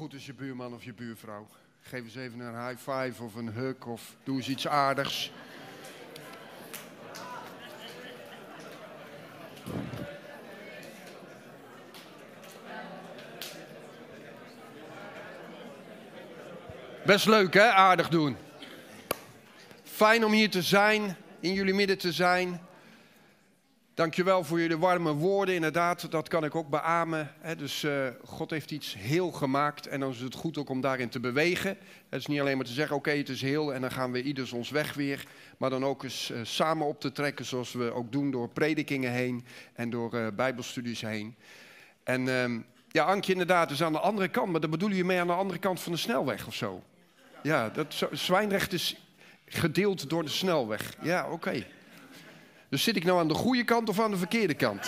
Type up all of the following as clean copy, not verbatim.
goed als je buurman of je buurvrouw. Geef eens even een high five of een hug of doe eens iets aardigs. Best leuk hè, aardig doen. Fijn om hier te zijn, in jullie midden te zijn. Dankjewel voor jullie warme woorden, inderdaad, dat kan ik ook beamen. Dus God heeft iets heel gemaakt en dan is het goed ook om daarin te bewegen. Het is niet alleen maar te zeggen, oké, het is heel en dan gaan we ieders ons weg weer. Maar dan ook eens samen op te trekken zoals we ook doen door predikingen heen en door bijbelstudies heen. En ja, Ankje inderdaad is aan de andere kant, maar daar bedoel je mee aan de andere kant van de snelweg of zo? Ja, dat Zwijndrecht is gedeeld door de snelweg. Ja, oké. Dus zit ik nou aan de goede kant of aan de verkeerde kant?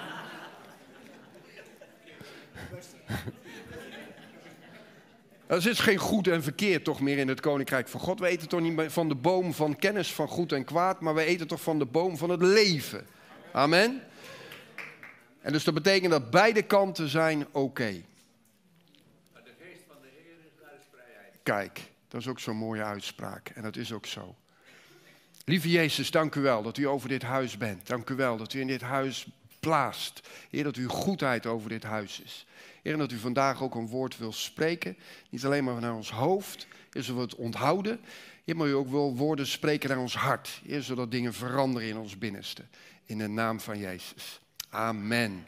Er is geen goed en verkeerd toch meer in het Koninkrijk van God. We eten toch niet van de boom van kennis van goed en kwaad, maar we eten toch van de boom van het leven. Amen. En dus dat betekent dat beide kanten zijn oké. Maar de geest van de Heer is naar de vrijheid. Kijk, dat is ook zo'n mooie uitspraak. En dat is ook zo. Lieve Jezus, dank u wel dat u over dit huis bent. Dank u wel dat u in dit huis blaast. Heer, dat uw goedheid over dit huis is. Heer, en dat u vandaag ook een woord wil spreken. Niet alleen maar naar ons hoofd, Heer, zodat we het onthouden. Heer, maar u ook wil woorden spreken naar ons hart. Heer, zodat dingen veranderen in ons binnenste. In de naam van Jezus. Amen.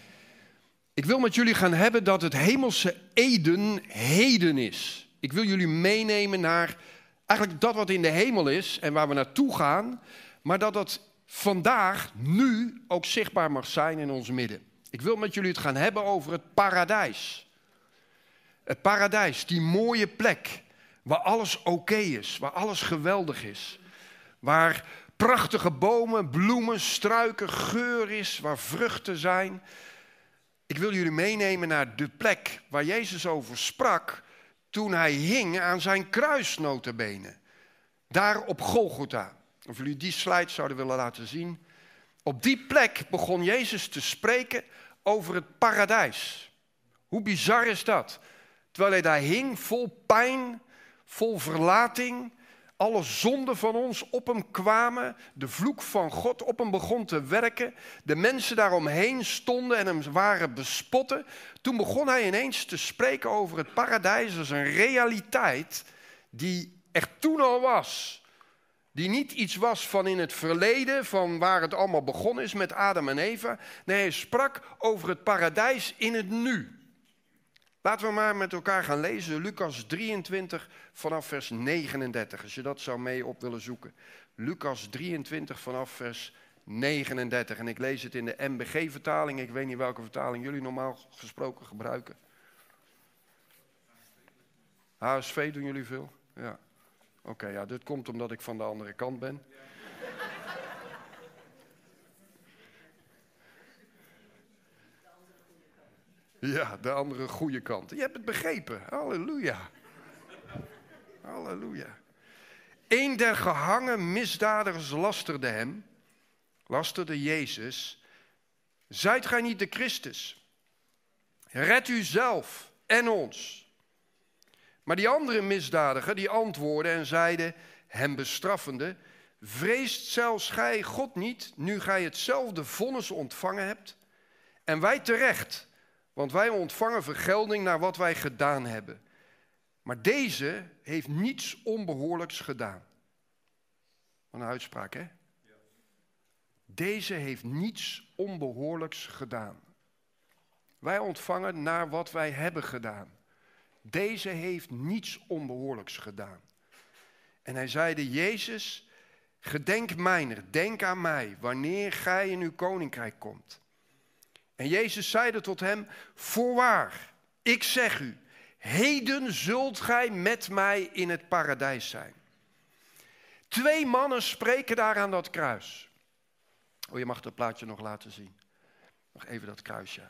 Ik wil met jullie gaan hebben dat het hemelse Eden heden is. Ik wil jullie meenemen naar eigenlijk dat wat in de hemel is en waar we naartoe gaan, maar dat dat vandaag, nu, ook zichtbaar mag zijn in ons midden. Ik wil met jullie het gaan hebben over het paradijs. Het paradijs, die mooie plek waar alles oké is, waar alles geweldig is. Waar prachtige bomen, bloemen, struiken, geur is, waar vruchten zijn. Ik wil jullie meenemen naar de plek waar Jezus over sprak toen hij hing aan zijn kruis nota bene. Daar op Golgotha. Of jullie die slide zouden willen laten zien. Op die plek begon Jezus te spreken over het paradijs. Hoe bizar is dat? Terwijl hij daar hing, vol pijn, vol verlating. Alle zonden van ons op hem kwamen. De vloek van God op hem begon te werken. De mensen daaromheen stonden en hem waren bespotten. Toen begon hij ineens te spreken over het paradijs als een realiteit die echt toen al was. Die niet iets was van in het verleden, van waar het allemaal begonnen is met Adam en Eva. Nee, hij sprak over het paradijs in het nu. Laten we maar met elkaar gaan lezen, Lucas 23 vanaf vers 39, als je dat zou mee op willen zoeken. Lucas 23 vanaf vers 39. En ik lees het in de MBG-vertaling, ik weet niet welke vertaling jullie normaal gesproken gebruiken. HSV doen jullie veel? Ja. Oké, ja, dit komt omdat ik van de andere kant ben. Ja, de andere goede kant. Je hebt het begrepen. Halleluja. Halleluja. Een der gehangen misdadigers lasterde Jezus. Zijt gij niet de Christus? Red u zelf en ons. Maar die andere misdadiger die antwoordde en zeide, hem bestraffende, vreest zelfs gij God niet, nu gij hetzelfde vonnis ontvangen hebt? En wij terecht, want wij ontvangen vergelding naar wat wij gedaan hebben. Maar deze heeft niets onbehoorlijks gedaan. Wat een uitspraak, hè? Deze heeft niets onbehoorlijks gedaan. Wij ontvangen naar wat wij hebben gedaan. Deze heeft niets onbehoorlijks gedaan. En hij zeide, Jezus, gedenk mijner, denk aan mij, wanneer gij in uw koninkrijk komt. En Jezus zeide tot hem, voorwaar, ik zeg u, heden zult gij met mij in het paradijs zijn. 2 mannen spreken daar aan dat kruis. Oh, je mag dat plaatje nog laten zien. Nog even dat kruisje.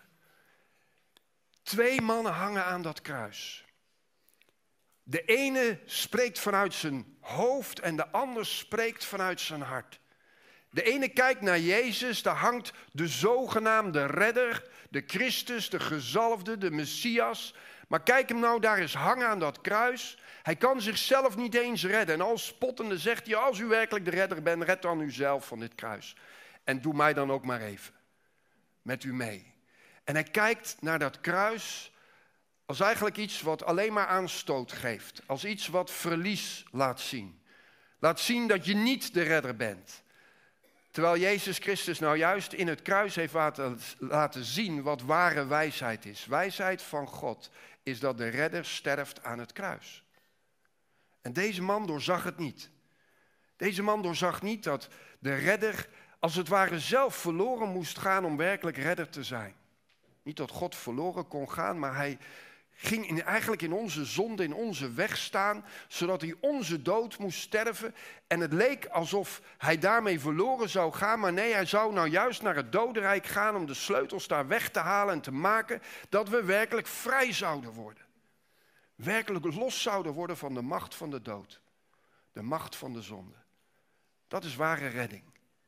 2 mannen hangen aan dat kruis. De ene spreekt vanuit zijn hoofd en de ander spreekt vanuit zijn hart. De ene kijkt naar Jezus, daar hangt de zogenaamde redder, de Christus, de gezalfde, de Messias. Maar kijk hem nou daar eens hangen aan dat kruis. Hij kan zichzelf niet eens redden. En al spottende zegt hij, als u werkelijk de redder bent, red dan uzelf van dit kruis. En doe mij dan ook maar even met u mee. En hij kijkt naar dat kruis als eigenlijk iets wat alleen maar aanstoot geeft. Als iets wat verlies laat zien. Laat zien dat je niet de redder bent. Terwijl Jezus Christus nou juist in het kruis heeft laten zien wat ware wijsheid is. Wijsheid van God is dat de redder sterft aan het kruis. En deze man doorzag het niet. Deze man doorzag niet dat de redder als het ware zelf verloren moest gaan om werkelijk redder te zijn. Niet dat God verloren kon gaan, maar hij ging eigenlijk in onze zonde, in onze weg staan, zodat hij onze dood moest sterven. En het leek alsof hij daarmee verloren zou gaan, maar nee, hij zou nou juist naar het dodenrijk gaan om de sleutels daar weg te halen en te maken dat we werkelijk vrij zouden worden. Werkelijk los zouden worden van de macht van de dood. De macht van de zonde. Dat is ware redding.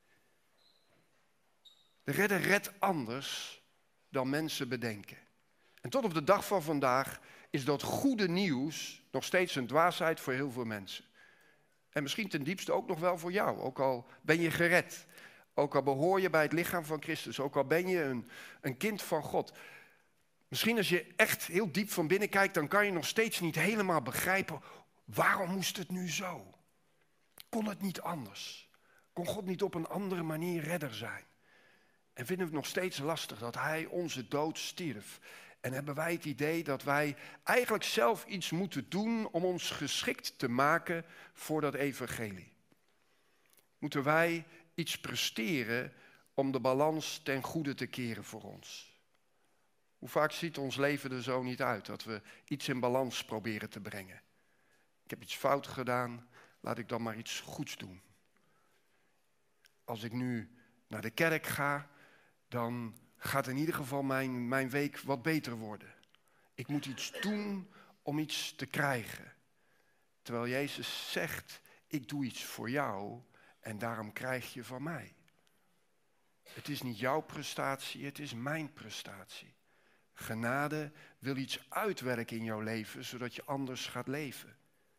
De redder redt anders dan mensen bedenken. En tot op de dag van vandaag is dat goede nieuws nog steeds een dwaasheid voor heel veel mensen. En misschien ten diepste ook nog wel voor jou. Ook al ben je gered. Ook al behoor je bij het lichaam van Christus. Ook al ben je een kind van God. Misschien als je echt heel diep van binnen kijkt, dan kan je nog steeds niet helemaal begrijpen. Waarom moest het nu zo? Kon het niet anders? Kon God niet op een andere manier redder zijn? En vinden we het nog steeds lastig dat hij onze dood stierf. En hebben wij het idee dat wij eigenlijk zelf iets moeten doen om ons geschikt te maken voor dat evangelie. Moeten wij iets presteren om de balans ten goede te keren voor ons? Hoe vaak ziet ons leven er zo niet uit dat we iets in balans proberen te brengen? Ik heb iets fout gedaan, laat ik dan maar iets goeds doen. Als ik nu naar de kerk ga, dan gaat in ieder geval mijn week wat beter worden. Ik moet iets doen om iets te krijgen. Terwijl Jezus zegt, ik doe iets voor jou en daarom krijg je van mij. Het is niet jouw prestatie, het is mijn prestatie. Genade wil iets uitwerken in jouw leven, zodat je anders gaat leven.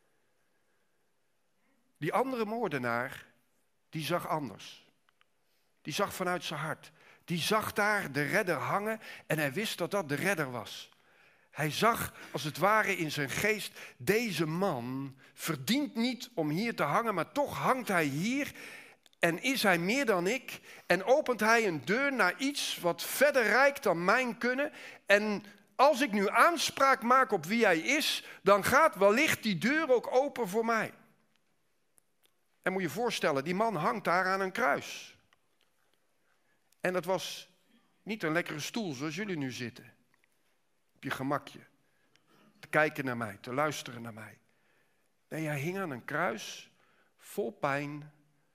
Die andere moordenaar, die zag anders. Die zag vanuit zijn hart. Die zag daar de redder hangen en hij wist dat dat de redder was. Hij zag als het ware in zijn geest, deze man verdient niet om hier te hangen, maar toch hangt hij hier en is hij meer dan ik. En opent hij een deur naar iets wat verder reikt dan mijn kunnen. En als ik nu aanspraak maak op wie hij is, dan gaat wellicht die deur ook open voor mij. En moet je je voorstellen, die man hangt daar aan een kruis. En dat was niet een lekkere stoel zoals jullie nu zitten. Op je gemakje. Te kijken naar mij, te luisteren naar mij. Nee, hij hing aan een kruis, vol pijn.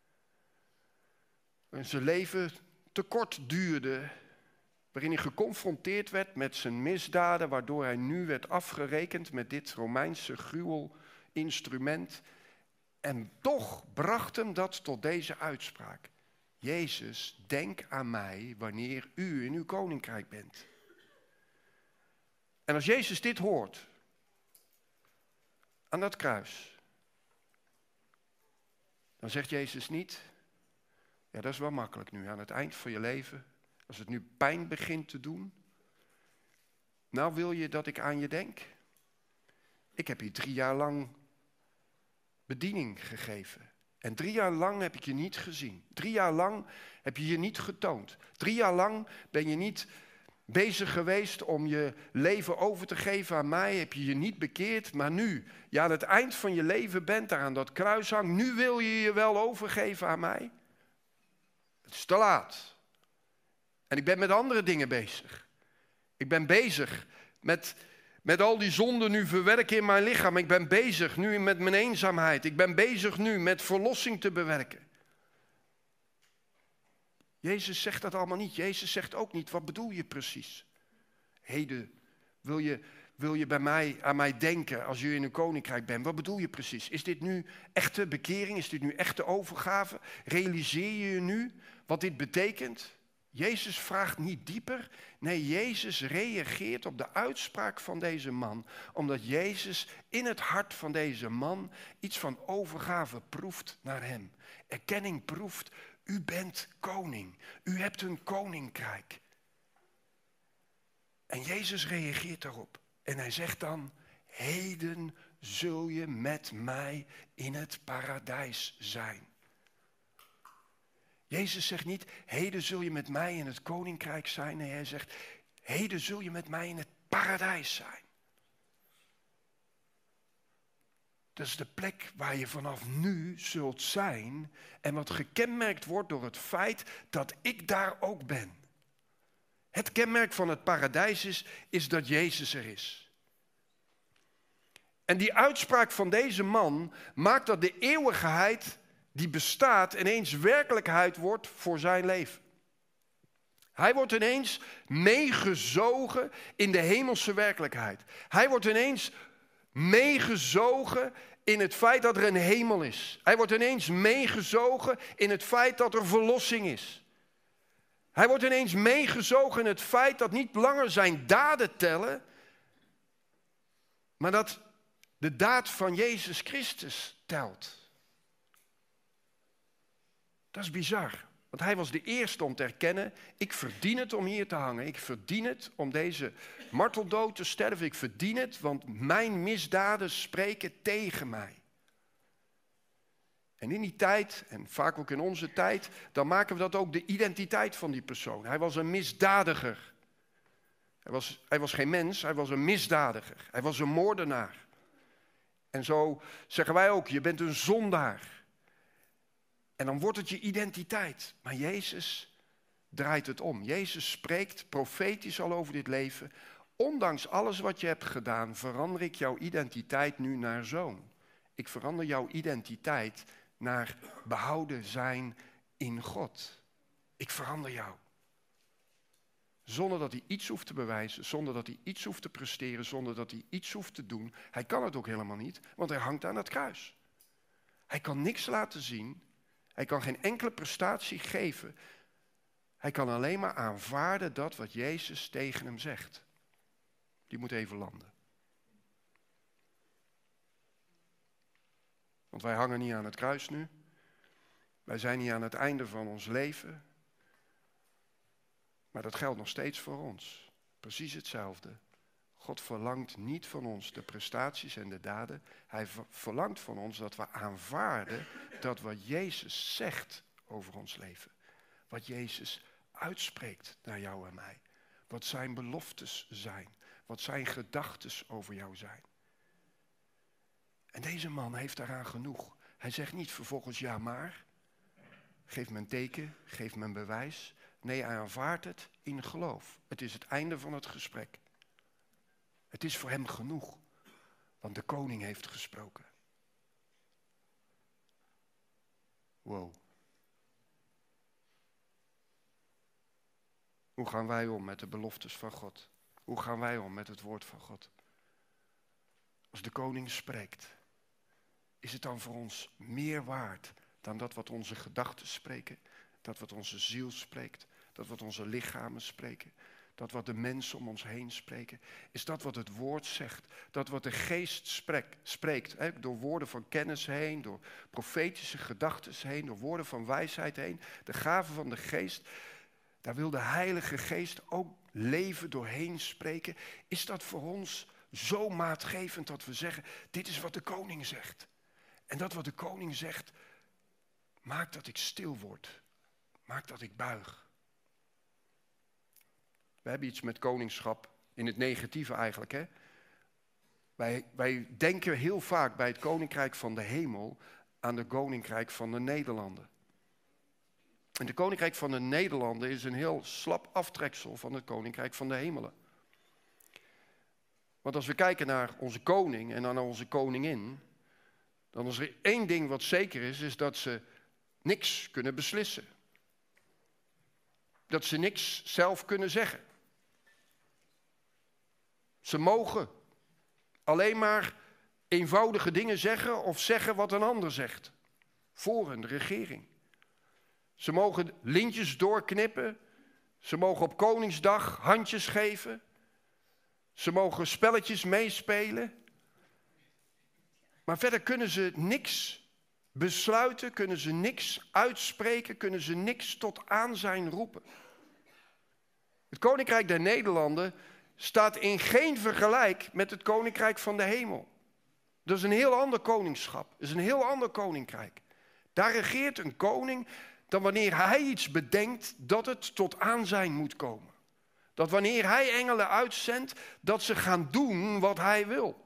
En zijn leven te kort duurde. Waarin hij geconfronteerd werd met zijn misdaden. Waardoor hij nu werd afgerekend met dit Romeinse gruwelinstrument. En toch bracht hem dat tot deze uitspraak. Jezus, denk aan mij wanneer u in uw koninkrijk bent. En als Jezus dit hoort, aan dat kruis, dan zegt Jezus niet, ja dat is wel makkelijk nu, aan het eind van je leven, als het nu pijn begint te doen, nou wil je dat ik aan je denk? Ik heb je 3 jaar lang bediening gegeven. En 3 jaar lang heb ik je niet gezien. 3 jaar lang heb je je niet getoond. 3 jaar lang ben je niet bezig geweest om je leven over te geven aan mij. Heb je je niet bekeerd. Maar nu je aan het eind van je leven bent, daar aan dat kruis hangt. Nu wil je je wel overgeven aan mij. Het is te laat. En ik ben met andere dingen bezig. Ik ben bezig met al die zonden nu verwerken in mijn lichaam. Ik ben bezig nu met mijn eenzaamheid. Ik ben bezig nu met verlossing te bewerken. Jezus zegt dat allemaal niet. Jezus zegt ook niet, wat bedoel je precies? Heden, wil je aan mij denken als je in een koninkrijk bent? Wat bedoel je precies? Is dit nu echte bekering? Is dit nu echte overgave? Realiseer je nu wat dit betekent? Jezus vraagt niet dieper. Nee, Jezus reageert op de uitspraak van deze man. Omdat Jezus in het hart van deze man iets van overgave proeft naar hem. Erkenning proeft, u bent koning. U hebt een koninkrijk. En Jezus reageert daarop. En hij zegt dan, heden zul je met mij in het paradijs zijn. Jezus zegt niet, heden zul je met mij in het koninkrijk zijn. Nee, hij zegt, heden zul je met mij in het paradijs zijn. Dat is de plek waar je vanaf nu zult zijn en wat gekenmerkt wordt door het feit dat ik daar ook ben. Het kenmerk van het paradijs is dat Jezus er is. En die uitspraak van deze man maakt dat de eeuwigheid die bestaat ineens werkelijkheid wordt voor zijn leven. Hij wordt ineens meegezogen in de hemelse werkelijkheid. Hij wordt ineens meegezogen in het feit dat er een hemel is. Hij wordt ineens meegezogen in het feit dat er verlossing is. Hij wordt ineens meegezogen in het feit dat niet langer zijn daden tellen, maar dat de daad van Jezus Christus telt. Dat is bizar. Want hij was de eerste om te erkennen, ik verdien het om hier te hangen. Ik verdien het om deze marteldood te sterven. Ik verdien het, want mijn misdaden spreken tegen mij. En in die tijd, en vaak ook in onze tijd, dan maken we dat ook de identiteit van die persoon. Hij was een misdadiger. Hij was geen mens, hij was een misdadiger. Hij was een moordenaar. En zo zeggen wij ook, je bent een zondaar. En dan wordt het je identiteit. Maar Jezus draait het om. Jezus spreekt profetisch al over dit leven. Ondanks alles wat je hebt gedaan, verander ik jouw identiteit nu naar zoon. Ik verander jouw identiteit naar behouden zijn in God. Ik verander jou. Zonder dat hij iets hoeft te bewijzen, zonder dat hij iets hoeft te presteren, zonder dat hij iets hoeft te doen. Hij kan het ook helemaal niet, want hij hangt aan het kruis. Hij kan niks laten zien. Hij kan geen enkele prestatie geven. Hij kan alleen maar aanvaarden dat wat Jezus tegen hem zegt. Die moet even landen. Want wij hangen niet aan het kruis nu. Wij zijn niet aan het einde van ons leven. Maar dat geldt nog steeds voor ons. Precies hetzelfde. God verlangt niet van ons de prestaties en de daden. Hij verlangt van ons dat we aanvaarden dat wat Jezus zegt over ons leven. Wat Jezus uitspreekt naar jou en mij. Wat zijn beloftes zijn. Wat zijn gedachten over jou zijn. En deze man heeft daaraan genoeg. Hij zegt niet vervolgens ja maar. Geef me een teken, geef me een bewijs. Nee, hij aanvaardt het in geloof. Het is het einde van het gesprek. Het is voor hem genoeg, want de koning heeft gesproken. Wow. Hoe gaan wij om met de beloftes van God? Hoe gaan wij om met het woord van God? Als de koning spreekt, is het dan voor ons meer waard dan dat wat onze gedachten spreken, dat wat onze ziel spreekt, dat wat onze lichamen spreken, dat wat de mensen om ons heen spreken? Is dat wat het woord zegt, dat wat de geest spreekt, door woorden van kennis heen, door profetische gedachten heen, door woorden van wijsheid heen, de gaven van de geest, daar wil de Heilige Geest ook leven doorheen spreken. Is dat voor ons zo maatgevend dat we zeggen, dit is wat de koning zegt. En dat wat de koning zegt, maakt dat ik stil word, maakt dat ik buig. We hebben iets met koningschap, in het negatieve eigenlijk. Hè? Wij denken heel vaak bij het koninkrijk van de hemel aan het koninkrijk van de Nederlanden. En het koninkrijk van de Nederlanden is een heel slap aftreksel van het koninkrijk van de hemelen. Want als we kijken naar onze koning en naar onze koningin, dan is er één ding wat zeker is dat ze niks kunnen beslissen. Dat ze niks zelf kunnen zeggen. Ze mogen alleen maar eenvoudige dingen zeggen of zeggen wat een ander zegt. Voor hun, de regering. Ze mogen lintjes doorknippen. Ze mogen op Koningsdag handjes geven. Ze mogen spelletjes meespelen. Maar verder kunnen ze niks besluiten, kunnen ze niks uitspreken, kunnen ze niks tot aanzijn roepen. Het Koninkrijk der Nederlanden staat in geen vergelijk met het Koninkrijk van de hemel. Dat is een heel ander koningschap, dat is een heel ander koninkrijk. Daar regeert een koning dan wanneer hij iets bedenkt dat het tot aanzijn moet komen. Dat wanneer hij engelen uitzendt, dat ze gaan doen wat hij wil.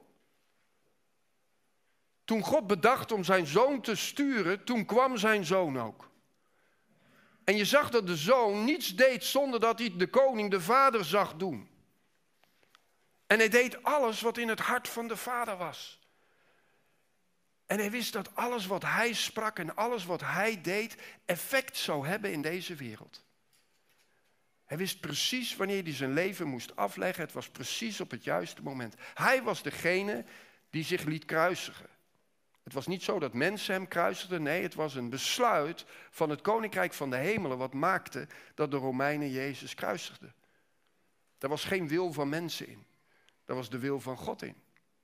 Toen God bedacht om zijn zoon te sturen, toen kwam zijn zoon ook. En je zag dat de zoon niets deed zonder dat hij de koning, de vader, zag doen. En hij deed alles wat in het hart van de vader was. En hij wist dat alles wat hij sprak en alles wat hij deed effect zou hebben in deze wereld. Hij wist precies wanneer hij zijn leven moest afleggen. Het was precies op het juiste moment. Hij was degene die zich liet kruisigen. Het was niet zo dat mensen hem kruisigden. Nee, het was een besluit van het Koninkrijk van de Hemelen wat maakte dat de Romeinen Jezus kruisigden. Daar was geen wil van mensen in. Daar was de wil van God in.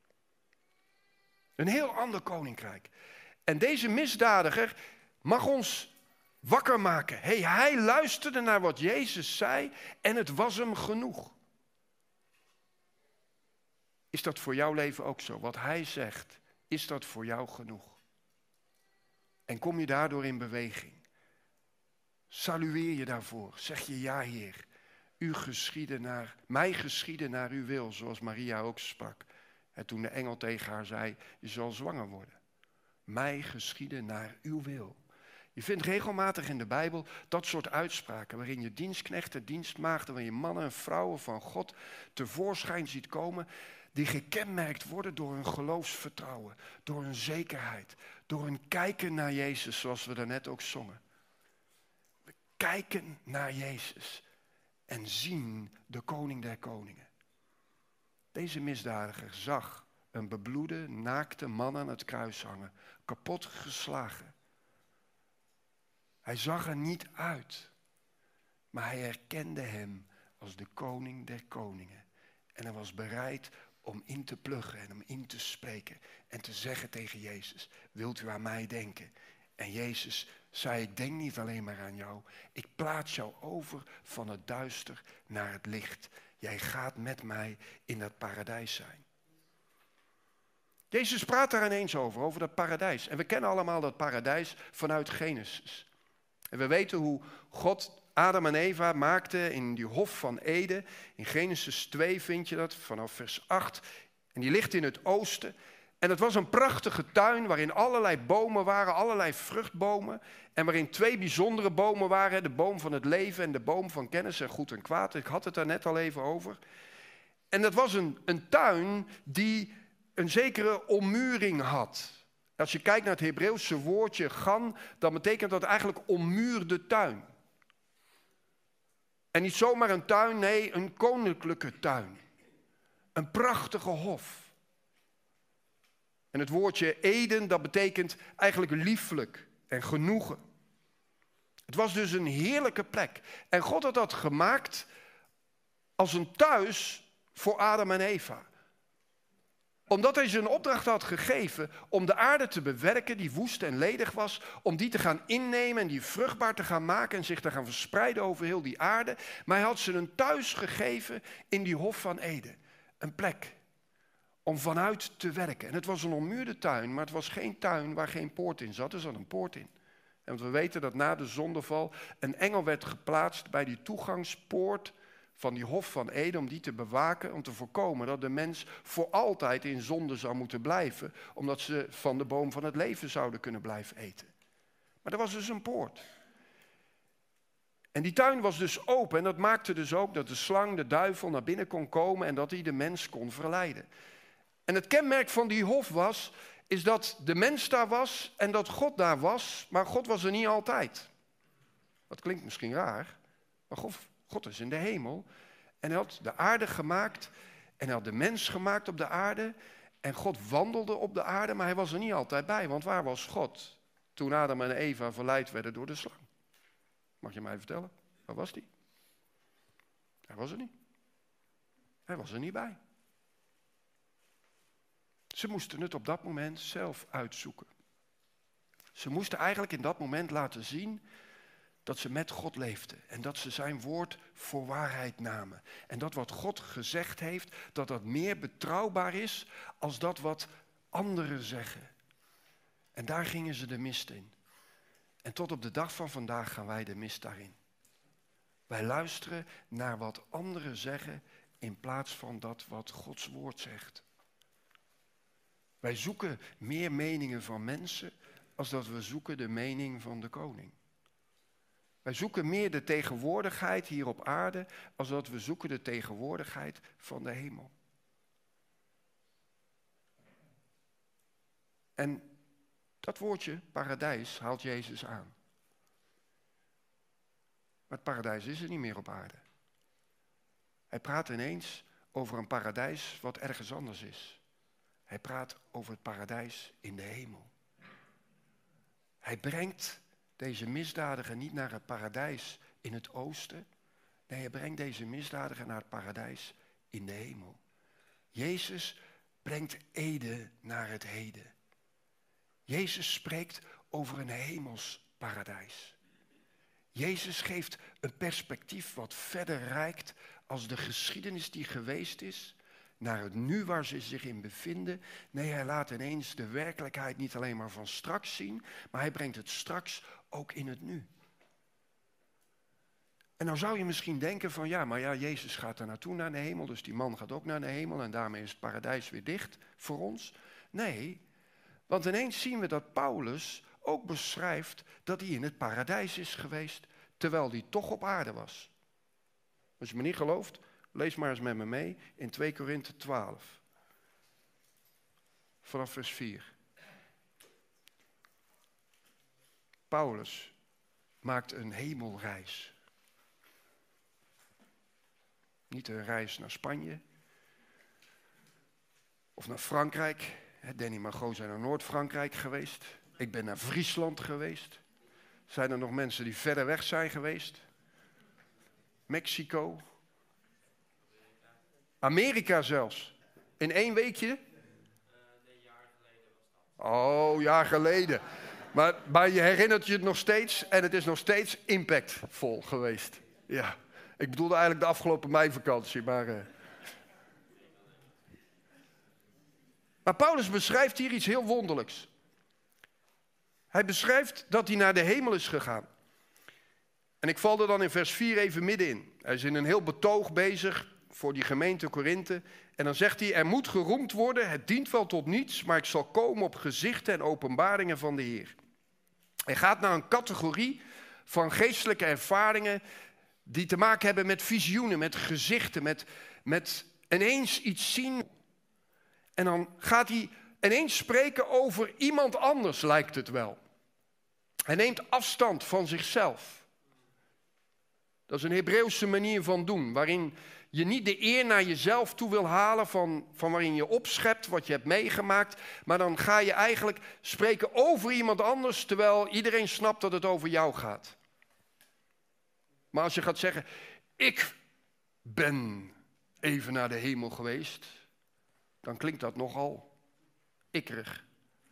Een heel ander koninkrijk. En deze misdadiger mag ons wakker maken. Hij luisterde naar wat Jezus zei en het was hem genoeg. Is dat voor jouw leven ook zo? Wat hij zegt, is dat voor jou genoeg? En kom je daardoor in beweging? Salueer je daarvoor? Zeg je ja, Heer, mij geschieden naar uw wil, zoals Maria ook sprak. En toen de engel tegen haar zei, je zal zwanger worden. Mij geschieden naar uw wil. Je vindt regelmatig in de Bijbel dat soort uitspraken, waarin je dienstknechten, dienstmaagden, waarin je mannen en vrouwen van God tevoorschijn ziet komen, die gekenmerkt worden door hun geloofsvertrouwen, door hun zekerheid, door hun kijken naar Jezus, zoals we daarnet ook zongen. We kijken naar Jezus en zien de koning der koningen. Deze misdadiger zag een bebloede, naakte man aan het kruis hangen, kapot geslagen. Hij zag er niet uit, maar hij herkende hem als de koning der koningen. En hij was bereid om in te pluggen en om in te spreken en te zeggen tegen Jezus, wilt u aan mij denken? En Jezus zei, ik denk niet alleen maar aan jou, ik plaats jou over van het duister naar het licht. Jij gaat met mij in dat paradijs zijn. Jezus praat daar ineens over dat paradijs. En we kennen allemaal dat paradijs vanuit Genesis. En we weten hoe God Adam en Eva maakte in die hof van Eden. In Genesis 2 vind je dat, vanaf vers 8. En die ligt in het oosten. En het was een prachtige tuin waarin allerlei bomen waren, allerlei vruchtbomen. En waarin 2 bijzondere bomen waren, de boom van het leven en de boom van kennis en goed en kwaad. Ik had het daar net al even over. En dat was een tuin die een zekere ommuring had. Als je kijkt naar het Hebreeuwse woordje gan, dan betekent dat eigenlijk ommuurde tuin. En niet zomaar een tuin, nee, een koninklijke tuin. Een prachtige hof. En het woordje Eden, dat betekent eigenlijk lieflijk en genoegen. Het was dus een heerlijke plek. En God had dat gemaakt als een thuis voor Adam en Eva. Omdat hij ze een opdracht had gegeven om de aarde te bewerken die woest en ledig was. Om die te gaan innemen en die vruchtbaar te gaan maken en zich te gaan verspreiden over heel die aarde. Maar hij had ze een thuis gegeven in die hof van Eden. Een plek om vanuit te werken. En het was een ommuurde tuin, maar het was geen tuin waar geen poort in zat. Er zat een poort in. En we weten dat na de zondeval een engel werd geplaatst bij die toegangspoort van die hof van Eden, om die te bewaken, om te voorkomen dat de mens voor altijd in zonde zou moeten blijven, omdat ze van de boom van het leven zouden kunnen blijven eten. Maar er was dus een poort. En die tuin was dus open en dat maakte dus ook dat de slang, de duivel, naar binnen kon komen en dat hij de mens kon verleiden. En het kenmerk van die hof is dat de mens daar was en dat God daar was, maar God was er niet altijd. Dat klinkt misschien raar, maar God is in de hemel en hij had de aarde gemaakt en hij had de mens gemaakt op de aarde En God wandelde op de aarde, maar hij was er niet altijd bij. Want waar was God toen Adam en Eva verleid werden door de slang? Mag je mij vertellen? Waar was hij? Hij was er niet. Hij was er niet bij. Ze moesten het op dat moment zelf uitzoeken. Ze moesten eigenlijk in dat moment laten zien dat ze met God leefden. En dat ze zijn woord voor waarheid namen. En dat wat God gezegd heeft, dat dat meer betrouwbaar is als dat wat anderen zeggen. En daar gingen ze de mist in. En tot op de dag van vandaag gaan wij de mist daarin. Wij luisteren naar wat anderen zeggen in plaats van dat wat Gods woord zegt. Wij zoeken meer meningen van mensen als dat we zoeken de mening van de koning. Wij zoeken meer de tegenwoordigheid hier op aarde als dat we zoeken de tegenwoordigheid van de hemel. En dat woordje paradijs haalt Jezus aan. Maar het paradijs is er niet meer op aarde. Hij praat ineens over een paradijs wat ergens anders is. Hij praat over het paradijs in de hemel. Hij brengt deze misdadiger niet naar het paradijs in het oosten. Nee, hij brengt deze misdadiger naar het paradijs in de hemel. Jezus brengt Eden naar het heden. Jezus spreekt over een hemels paradijs. Jezus geeft een perspectief wat verder reikt als de geschiedenis die geweest is, naar het nu waar ze zich in bevinden. Nee, hij laat ineens de werkelijkheid niet alleen maar van straks zien, maar hij brengt het straks ook in het nu. En dan zou je misschien denken van ja, maar ja, Jezus gaat er naartoe naar de hemel, dus die man gaat ook naar de hemel en daarmee is het paradijs weer dicht voor ons. Nee, want ineens zien we dat Paulus ook beschrijft dat hij in het paradijs is geweest, terwijl hij toch op aarde was. Als je me niet gelooft, lees maar eens met me mee in 2 Korinthe 12. Vanaf vers 4. Paulus maakt een hemelreis. Niet een reis naar Spanje of naar Frankrijk. Danny en Margot zijn naar Noord-Frankrijk geweest. Ik ben naar Friesland geweest. Zijn er nog mensen die verder weg zijn geweest? Mexico. Amerika zelfs. In 1 weekje? Nee, jaar geleden was dat. Oh, jaar geleden. Maar je herinnert je het nog steeds en het is nog steeds impactvol geweest. Ja, ik bedoelde eigenlijk de afgelopen meivakantie, maar Paulus beschrijft hier iets heel wonderlijks. Hij beschrijft dat hij naar de hemel is gegaan. En ik val er dan in vers 4 even middenin. Hij is in een heel betoog bezig voor die gemeente Korinthe. En dan zegt hij, er moet geroemd worden, het dient wel tot niets, maar ik zal komen op gezichten en openbaringen van de Heer. Hij gaat naar een categorie van geestelijke ervaringen die te maken hebben met visioenen, met gezichten, met ineens iets zien. En dan gaat hij ineens spreken over iemand anders, lijkt het wel. Hij neemt afstand van zichzelf. Dat is een Hebreeuwse manier van doen, waarin je niet de eer naar jezelf toe wil halen van waarin je opschept wat je hebt meegemaakt, maar dan ga je eigenlijk spreken over iemand anders, terwijl iedereen snapt dat het over jou gaat. Maar als je gaat zeggen, ik ben even naar de hemel geweest, dan klinkt dat nogal ikkerig.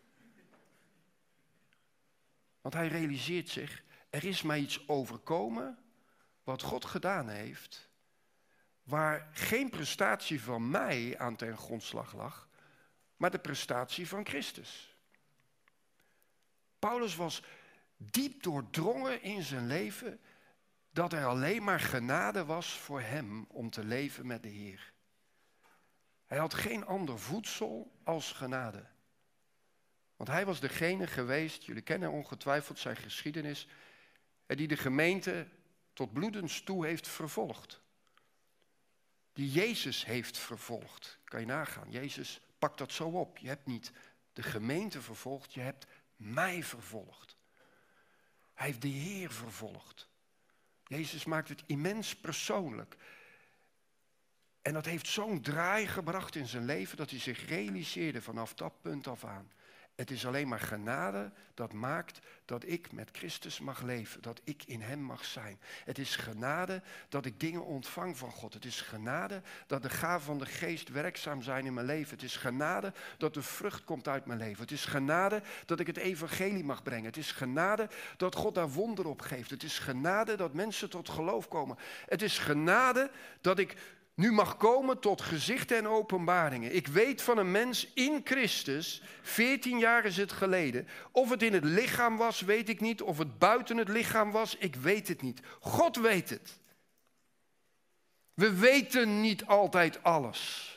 Want hij realiseert zich, er is mij iets overkomen wat God gedaan heeft, waar geen prestatie van mij aan ten grondslag lag, maar de prestatie van Christus. Paulus was diep doordrongen in zijn leven dat er alleen maar genade was voor hem om te leven met de Heer. Hij had geen ander voedsel als genade. Want hij was degene geweest, jullie kennen ongetwijfeld zijn geschiedenis, die de gemeente tot bloedens toe heeft vervolgd. Die Jezus heeft vervolgd. Kan je nagaan, Jezus pakt dat zo op. Je hebt niet de gemeente vervolgd, je hebt mij vervolgd. Hij heeft de Heer vervolgd. Jezus maakt het immens persoonlijk. En dat heeft zo'n draai gebracht in zijn leven dat hij zich realiseerde vanaf dat punt af aan. Het is alleen maar genade dat maakt dat ik met Christus mag leven. Dat ik in hem mag zijn. Het is genade dat ik dingen ontvang van God. Het is genade dat de gaven van de geest werkzaam zijn in mijn leven. Het is genade dat de vrucht komt uit mijn leven. Het is genade dat ik het evangelie mag brengen. Het is genade dat God daar wonder op geeft. Het is genade dat mensen tot geloof komen. Het is genade dat ik nu mag komen tot gezichten en openbaringen. Ik weet van een mens in Christus, 14 jaar is het geleden. Of het in het lichaam was, weet ik niet. Of het buiten het lichaam was, ik weet het niet. God weet het. We weten niet altijd alles.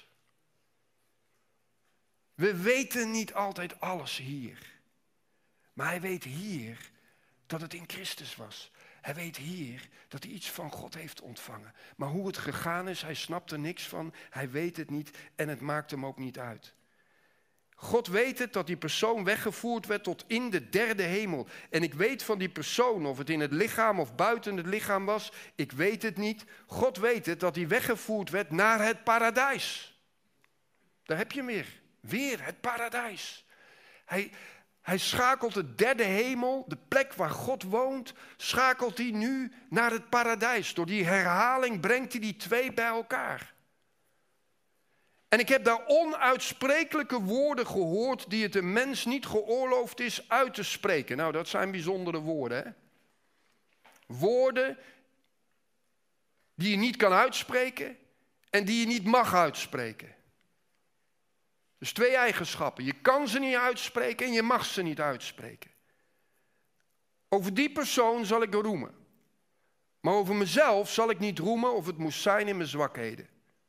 We weten niet altijd alles hier. Maar hij weet hier dat het in Christus was. Hij weet hier dat hij iets van God heeft ontvangen. Maar hoe het gegaan is, hij snapt er niks van. Hij weet het niet en het maakt hem ook niet uit. God weet het dat die persoon weggevoerd werd tot in de derde hemel. En ik weet van die persoon, of het in het lichaam of buiten het lichaam was, ik weet het niet. God weet het dat hij weggevoerd werd naar het paradijs. Daar heb je hem weer. Weer het paradijs. Hij schakelt de derde hemel, de plek waar God woont, schakelt hij nu naar het paradijs. Door die herhaling brengt hij die twee bij elkaar. En ik heb daar onuitsprekelijke woorden gehoord die het een mens niet geoorloofd is uit te spreken. Nou, dat zijn bijzondere woorden, hè? Woorden die je niet kan uitspreken en die je niet mag uitspreken. Dus twee eigenschappen. Je kan ze niet uitspreken en je mag ze niet uitspreken. Over die persoon zal ik roemen. Maar over mezelf zal ik niet roemen of het moest zijn in mijn zwakheden.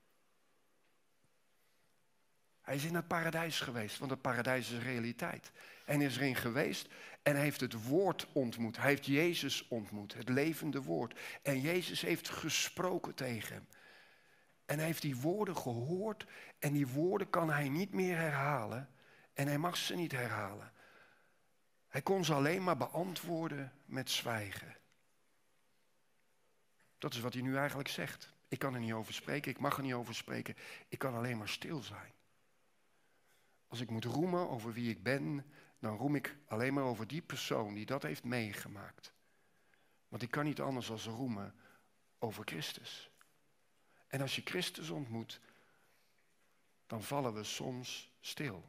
Hij is in het paradijs geweest, want het paradijs is realiteit. En is erin geweest en hij heeft het woord ontmoet. Hij heeft Jezus ontmoet, het levende woord. En Jezus heeft gesproken tegen hem. En hij heeft die woorden gehoord en die woorden kan hij niet meer herhalen. En hij mag ze niet herhalen. Hij kon ze alleen maar beantwoorden met zwijgen. Dat is wat hij nu eigenlijk zegt. Ik kan er niet over spreken, ik mag er niet over spreken. Ik kan alleen maar stil zijn. Als ik moet roemen over wie ik ben, dan roem ik alleen maar over die persoon die dat heeft meegemaakt. Want ik kan niet anders dan roemen over Christus. En als je Christus ontmoet, dan vallen we soms stil.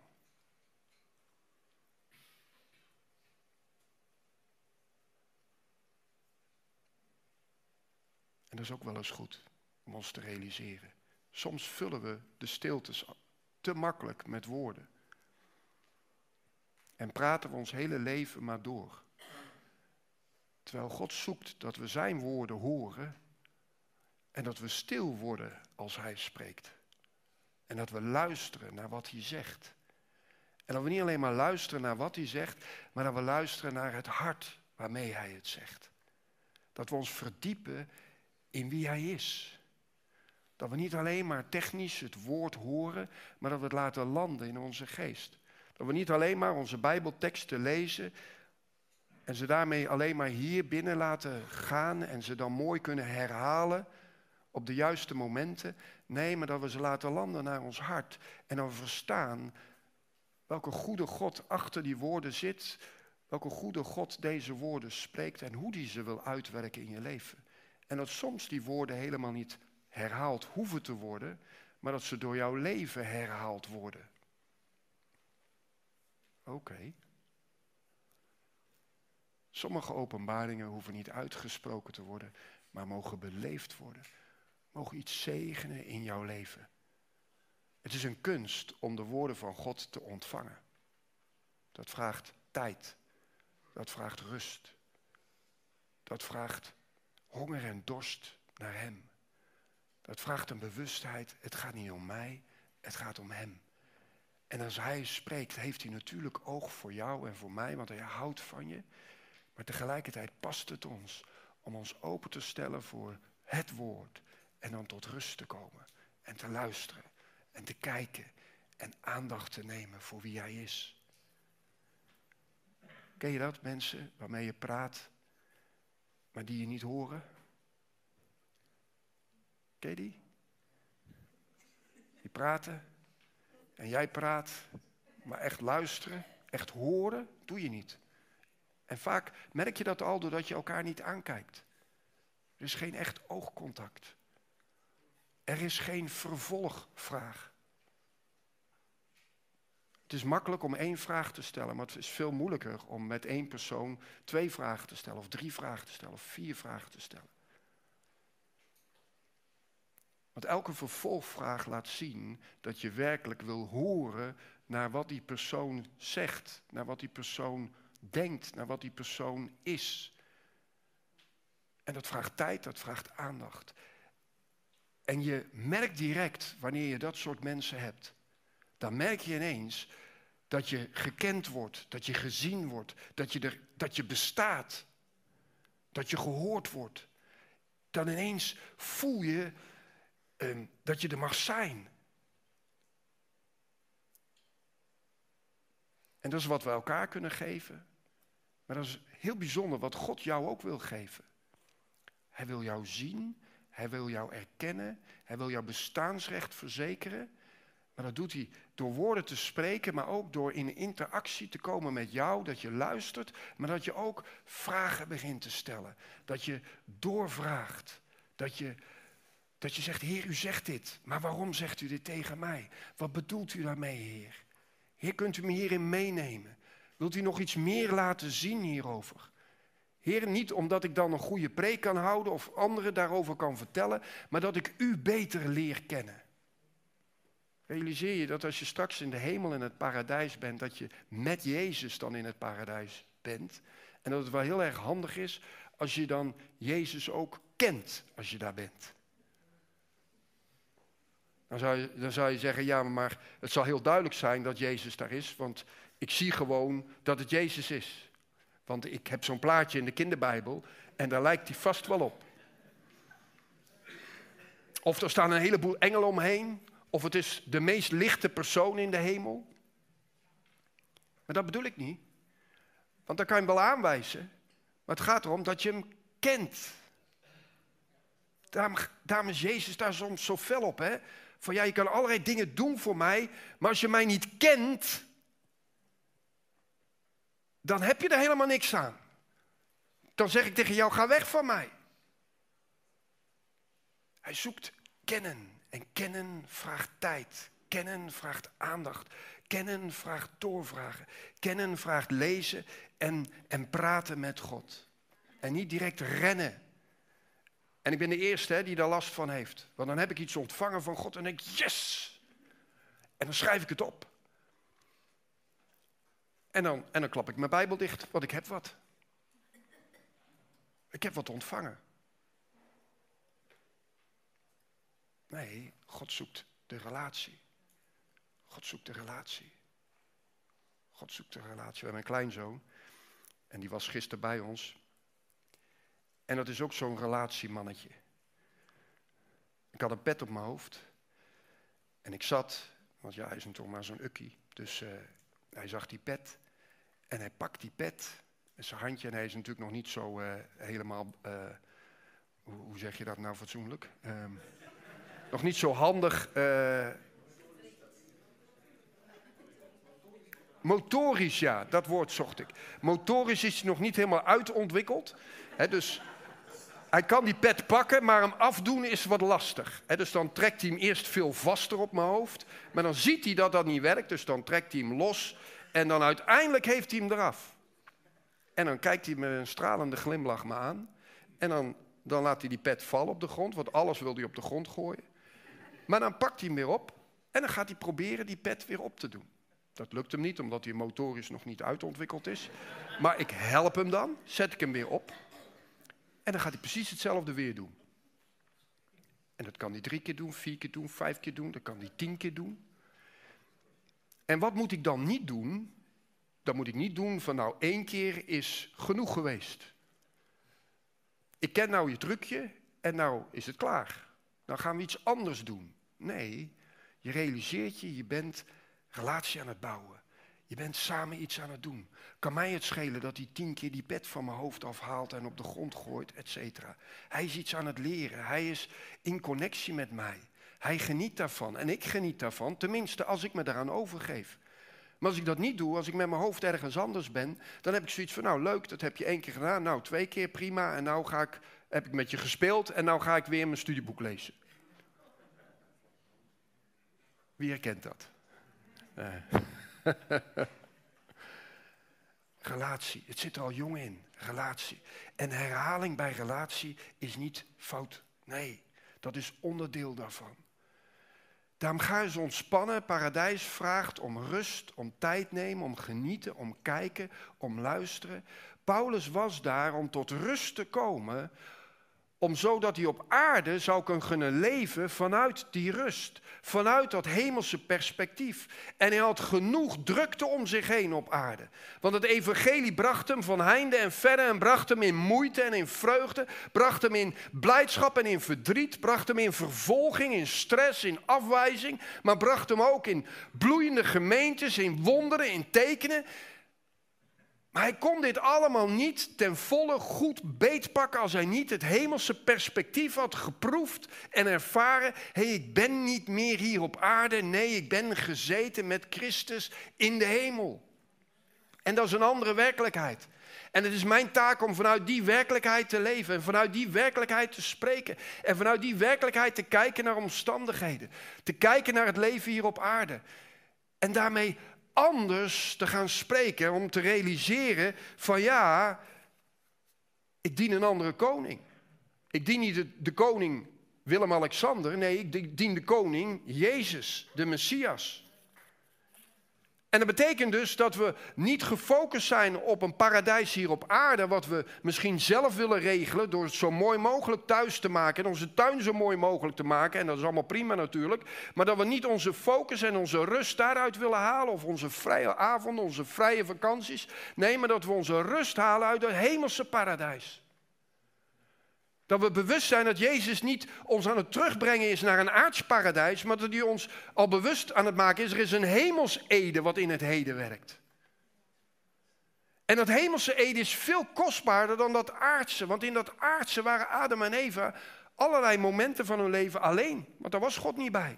En dat is ook wel eens goed om ons te realiseren. Soms vullen we de stiltes te makkelijk met woorden. En praten we ons hele leven maar door. Terwijl God zoekt dat we zijn woorden horen en dat we stil worden als hij spreekt. En dat we luisteren naar wat hij zegt. En dat we niet alleen maar luisteren naar wat hij zegt, maar dat we luisteren naar het hart waarmee hij het zegt. Dat we ons verdiepen in wie hij is. Dat we niet alleen maar technisch het woord horen, maar dat we het laten landen in onze geest. Dat we niet alleen maar onze Bijbelteksten lezen en ze daarmee alleen maar hier binnen laten gaan en ze dan mooi kunnen herhalen op de juiste momenten. Nee, maar dat we ze laten landen naar ons hart en dat we verstaan welke goede God achter die woorden zit, welke goede God deze woorden spreekt en hoe die ze wil uitwerken in je leven. En dat soms die woorden helemaal niet herhaald hoeven te worden, maar dat ze door jouw leven herhaald worden. Oké. Sommige openbaringen hoeven niet uitgesproken te worden, maar mogen beleefd worden. Mogen iets zegenen in jouw leven. Het is een kunst om de woorden van God te ontvangen. Dat vraagt tijd. Dat vraagt rust. Dat vraagt honger en dorst naar hem. Dat vraagt een bewustheid. Het gaat niet om mij, het gaat om hem. En als hij spreekt, heeft hij natuurlijk oog voor jou en voor mij, want hij houdt van je. Maar tegelijkertijd past het ons om ons open te stellen voor het woord. En dan tot rust te komen en te luisteren en te kijken en aandacht te nemen voor wie hij is. Ken je dat, mensen waarmee je praat, maar die je niet horen? Ken je die? praten. En jij praat. Maar echt luisteren, echt horen, doe je niet. En vaak merk je dat al doordat je elkaar niet aankijkt. Er is geen echt oogcontact. Er is geen vervolgvraag. Het is makkelijk om 1 vraag te stellen, maar het is veel moeilijker om met 1 persoon 2 vragen te stellen, of 3 vragen te stellen, of 4 vragen te stellen. Want elke vervolgvraag laat zien dat je werkelijk wil horen naar wat die persoon zegt, naar wat die persoon denkt, naar wat die persoon is. En dat vraagt tijd, dat vraagt aandacht. En je merkt direct, wanneer je dat soort mensen hebt, dan merk je ineens dat je gekend wordt, dat je gezien wordt, dat je bestaat, dat je gehoord wordt. Dan ineens voel je dat je er mag zijn. En dat is wat we elkaar kunnen geven. Maar dat is heel bijzonder wat God jou ook wil geven. Hij wil jou zien, hij wil jou erkennen, hij wil jouw bestaansrecht verzekeren. Maar dat doet hij door woorden te spreken, maar ook door in interactie te komen met jou, dat je luistert, maar dat je ook vragen begint te stellen. Dat je doorvraagt, dat je zegt, Heer, u zegt dit, maar waarom zegt u dit tegen mij? Wat bedoelt u daarmee, Heer? Heer, kunt u me hierin meenemen? Wilt u nog iets meer laten zien hierover? Heer, niet omdat ik dan een goede preek kan houden of anderen daarover kan vertellen, maar dat ik u beter leer kennen. Realiseer je dat als je straks in de hemel in het paradijs bent, dat je met Jezus dan in het paradijs bent. En dat het wel heel erg handig is als je dan Jezus ook kent als je daar bent. Dan zou je zeggen, ja, maar het zal heel duidelijk zijn dat Jezus daar is, want ik zie gewoon dat het Jezus is. Want ik heb zo'n plaatje in de kinderbijbel en daar lijkt hij vast wel op. Of er staan een heleboel engelen omheen, of het is de meest lichte persoon in de hemel. Maar dat bedoel ik niet, want dan kan je hem wel aanwijzen. Maar het gaat erom dat je hem kent. Daarom is Jezus daar soms zo fel op, hè? Van ja, je kan allerlei dingen doen voor mij, maar als je mij niet kent, dan heb je er helemaal niks aan. Dan zeg ik tegen jou, ga weg van mij. Hij zoekt kennen. En kennen vraagt tijd. Kennen vraagt aandacht. Kennen vraagt doorvragen. Kennen vraagt lezen en praten met God. En niet direct rennen. En ik ben de eerste die daar last van heeft. Want dan heb ik iets ontvangen van God en denk ik, yes! En dan schrijf ik het op. En dan klap ik mijn Bijbel dicht, want ik heb wat. Ik heb wat ontvangen. Nee, God zoekt de relatie. God zoekt de relatie. God zoekt de relatie. We hebben een kleinzoon en die was gisteren bij ons. En dat is ook zo'n relatiemannetje. Ik had een pet op mijn hoofd. En ik zat, want ja, hij is toch maar zo'n ukkie. Dus hij zag die pet. En hij pakt die pet met zijn handje. En hij is natuurlijk nog niet zo helemaal, hoe zeg je dat nou fatsoenlijk? Nog niet zo handig. Motorisch, ja, dat woord zocht ik. Motorisch is hij nog niet helemaal uitontwikkeld. Dus hij kan die pet pakken, maar hem afdoen is wat lastig. Dus dan trekt hij hem eerst veel vaster op mijn hoofd. Maar dan ziet hij dat dat niet werkt, dus dan trekt hij hem los. En dan uiteindelijk heeft hij hem eraf. En dan kijkt hij met een stralende glimlach me aan. En dan laat hij die pet vallen op de grond, want alles wil hij op de grond gooien. Maar dan pakt hij hem weer op en dan gaat hij proberen die pet weer op te doen. Dat lukt hem niet, omdat hij motorisch nog niet uitontwikkeld is. Maar ik help hem dan, zet ik hem weer op. En dan gaat hij precies hetzelfde weer doen. En dat kan hij 3 keer doen, 4 keer doen, 5 keer doen. Dat kan hij 10 keer doen. En wat moet ik dan niet doen? Dan moet ik niet doen van nou 1 keer is genoeg geweest. Ik ken nou je trucje en nou is het klaar. Dan gaan we iets anders doen. Nee, je realiseert je bent relatie aan het bouwen. Je bent samen iets aan het doen. Kan mij het schelen dat hij 10 keer die pet van mijn hoofd afhaalt en op de grond gooit, et cetera. Hij is iets aan het leren. Hij is in connectie met mij. Hij geniet daarvan en ik geniet daarvan, tenminste als ik me daaraan overgeef. Maar als ik dat niet doe, als ik met mijn hoofd ergens anders ben, dan heb ik zoiets van, nou leuk, dat heb je 1 keer gedaan, nou 2 keer, prima. En nou heb ik met je gespeeld en nou ga ik weer mijn studieboek lezen. Wie herkent dat? Relatie, het zit er al jong in, relatie. En herhaling bij relatie is niet fout, nee, dat is onderdeel daarvan. Daarom ga eens ontspannen. Paradijs vraagt om rust, om tijd nemen, om genieten, om kijken, om luisteren. Paulus was daar om tot rust te komen, om zodat hij op aarde zou kunnen leven vanuit die rust. Vanuit dat hemelse perspectief. En hij had genoeg drukte om zich heen op aarde. Want het evangelie bracht hem van heinde en verre en bracht hem in moeite en in vreugde. Bracht hem in blijdschap en in verdriet. Bracht hem in vervolging, in stress, in afwijzing. Maar bracht hem ook in bloeiende gemeentes, in wonderen, in tekenen. Maar hij kon dit allemaal niet ten volle goed beetpakken als hij niet het hemelse perspectief had geproefd en ervaren. Ik ben niet meer hier op aarde, nee, ik ben gezeten met Christus in de hemel. En dat is een andere werkelijkheid. En het is mijn taak om vanuit die werkelijkheid te leven en vanuit die werkelijkheid te spreken. En vanuit die werkelijkheid te kijken naar omstandigheden. Te kijken naar het leven hier op aarde. En daarmee anders te gaan spreken, om te realiseren van ja, ik dien een andere koning. Ik dien niet de koning Willem-Alexander, nee, ik dien de koning Jezus, de Messias. En dat betekent dus dat we niet gefocust zijn op een paradijs hier op aarde, wat we misschien zelf willen regelen door het zo mooi mogelijk thuis te maken en onze tuin zo mooi mogelijk te maken. En dat is allemaal prima natuurlijk. Maar dat we niet onze focus en onze rust daaruit willen halen, of onze vrije avonden, onze vrije vakanties. Nee, maar dat we onze rust halen uit het hemelse paradijs. Dat we bewust zijn dat Jezus niet ons aan het terugbrengen is naar een aards paradijs, maar dat hij ons al bewust aan het maken is. Er is een hemels Ede wat in het heden werkt. En dat hemelse Ede is veel kostbaarder dan dat aardse. Want in dat aardse waren Adam en Eva allerlei momenten van hun leven alleen. Want daar was God niet bij.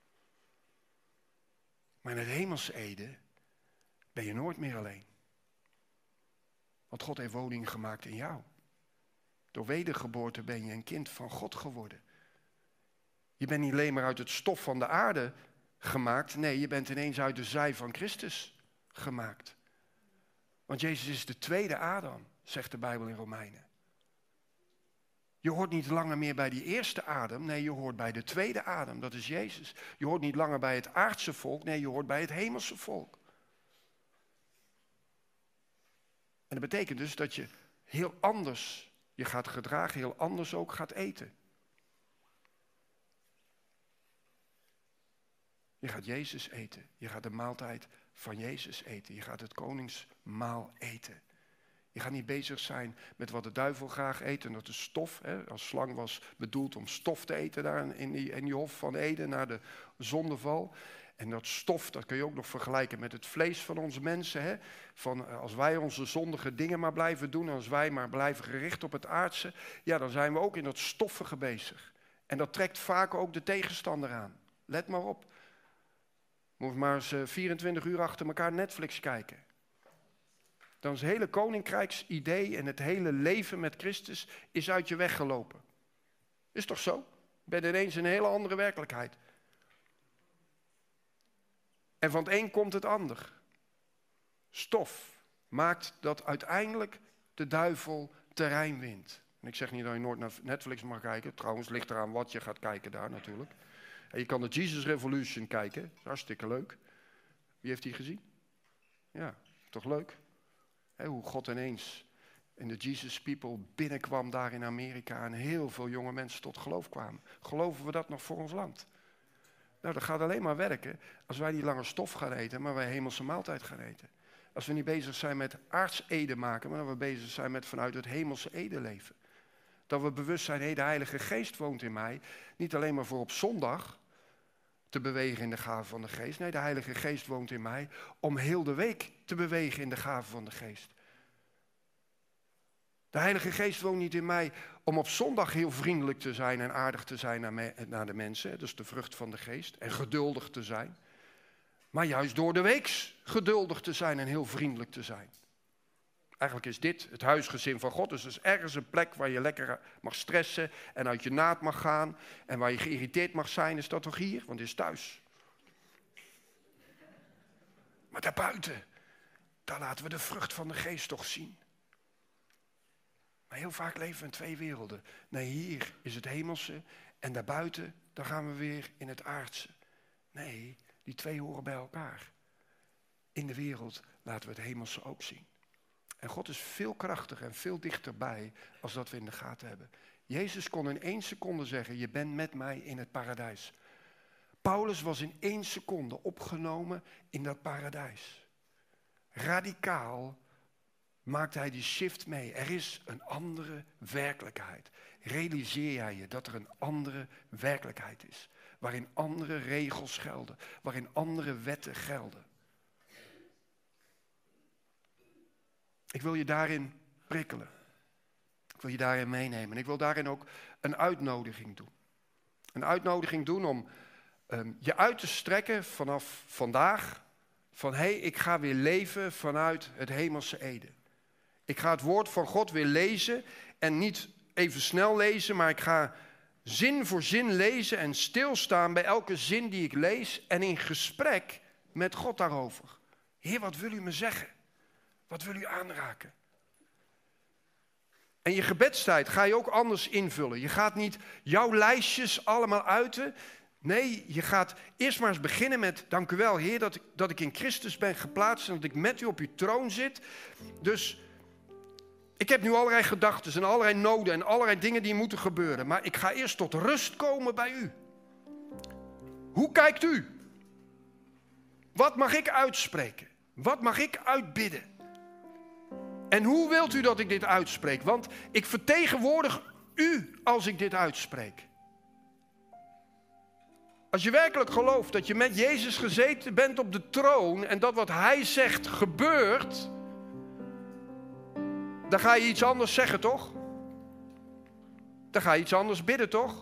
Maar in het hemelse Ede ben je nooit meer alleen. Want God heeft woning gemaakt in jou. Door wedergeboorte ben je een kind van God geworden. Je bent niet alleen maar uit het stof van de aarde gemaakt. Nee, je bent ineens uit de zij van Christus gemaakt. Want Jezus is de tweede Adam, zegt de Bijbel in Romeinen. Je hoort niet langer meer bij die eerste Adam. Nee, je hoort bij de tweede Adam, dat is Jezus. Je hoort niet langer bij het aardse volk. Nee, je hoort bij het hemelse volk. En dat betekent dus dat je heel anders je gaat gedragen, heel anders ook gaat eten. Je gaat Jezus eten. Je gaat de maaltijd van Jezus eten. Je gaat het koningsmaal eten. Je gaat niet bezig zijn met wat de duivel graag eet. En dat is stof. Als slang was bedoeld om stof te eten daar in die hof van Eden na de zondeval. En dat stof, dat kun je ook nog vergelijken met het vlees van onze mensen. Hè? Van als wij onze zondige dingen maar blijven doen, als wij maar blijven gericht op het aardse, ja, dan zijn we ook in dat stoffige bezig. En dat trekt vaak ook de tegenstander aan. Let maar op. Moet maar eens 24 uur achter elkaar Netflix kijken. Dan is het hele koninkrijksidee en het hele leven met Christus is uit je weg gelopen. Is toch zo? Je bent ineens in een hele andere werkelijkheid. En van het een komt het ander. Stof maakt dat uiteindelijk de duivel terrein wint. En ik zeg niet dat je nooit naar Netflix mag kijken. Trouwens, ligt eraan wat je gaat kijken daar natuurlijk. En je kan de Jesus Revolution kijken. Dat is hartstikke leuk. Wie heeft die gezien? Ja, toch leuk? Hoe God ineens in de Jesus People binnenkwam daar in Amerika. En heel veel jonge mensen tot geloof kwamen. Geloven we dat nog voor ons land? Nou, dat gaat alleen maar werken als wij niet langer stof gaan eten, maar wij hemelse maaltijd gaan eten. Als we niet bezig zijn met aards ede maken, maar dat we bezig zijn met vanuit het hemelse ede leven. Dat we bewust zijn, de Heilige Geest woont in mij. Niet alleen maar voor op zondag te bewegen in de gave van de Geest. Nee, de Heilige Geest woont in mij om heel de week te bewegen in de gave van de Geest. De Heilige Geest woont niet in mij om op zondag heel vriendelijk te zijn en aardig te zijn naar de mensen. Dus de vrucht van de Geest. En geduldig te zijn. Maar juist door de week geduldig te zijn en heel vriendelijk te zijn. Eigenlijk is dit het huisgezin van God. Dus er is ergens een plek waar je lekker mag stressen en uit je naad mag gaan. En waar je geïrriteerd mag zijn, is dat toch hier? Want het is thuis. Maar daarbuiten, daar laten we de vrucht van de Geest toch zien. Maar heel vaak leven we in twee werelden. Nee, hier is het hemelse en daarbuiten, dan gaan we weer in het aardse. Nee, die twee horen bij elkaar. In de wereld laten we het hemelse ook zien. En God is veel krachtiger en veel dichterbij als dat we in de gaten hebben. Jezus kon in 1 seconde zeggen, je bent met mij in het paradijs. Paulus was in 1 seconde opgenomen in dat paradijs. Radicaal maakt hij die shift mee. Er is een andere werkelijkheid. Realiseer jij je dat er een andere werkelijkheid is. Waarin andere regels gelden. Waarin andere wetten gelden. Ik wil je daarin prikkelen. Ik wil je daarin meenemen. En ik wil daarin ook een uitnodiging doen. Een uitnodiging doen om je uit te strekken vanaf vandaag. Van ik ga weer leven vanuit het hemelse Eden. Ik ga het woord van God weer lezen. En niet even snel lezen, maar ik ga zin voor zin lezen en stilstaan bij elke zin die ik lees. En in gesprek met God daarover. Heer, wat wil u me zeggen? Wat wil u aanraken? En je gebedstijd ga je ook anders invullen. Je gaat niet jouw lijstjes allemaal uiten. Nee, je gaat eerst maar eens beginnen met, dank u wel Heer, dat ik in Christus ben geplaatst en dat ik met u op uw troon zit. Dus ik heb nu allerlei gedachten en allerlei noden en allerlei dingen die moeten gebeuren. Maar ik ga eerst tot rust komen bij u. Hoe kijkt u? Wat mag ik uitspreken? Wat mag ik uitbidden? En hoe wilt u dat ik dit uitspreek? Want ik vertegenwoordig u als ik dit uitspreek. Als je werkelijk gelooft dat je met Jezus gezeten bent op de troon en dat wat hij zegt gebeurt, dan ga je iets anders zeggen, toch? Dan ga je iets anders bidden, toch?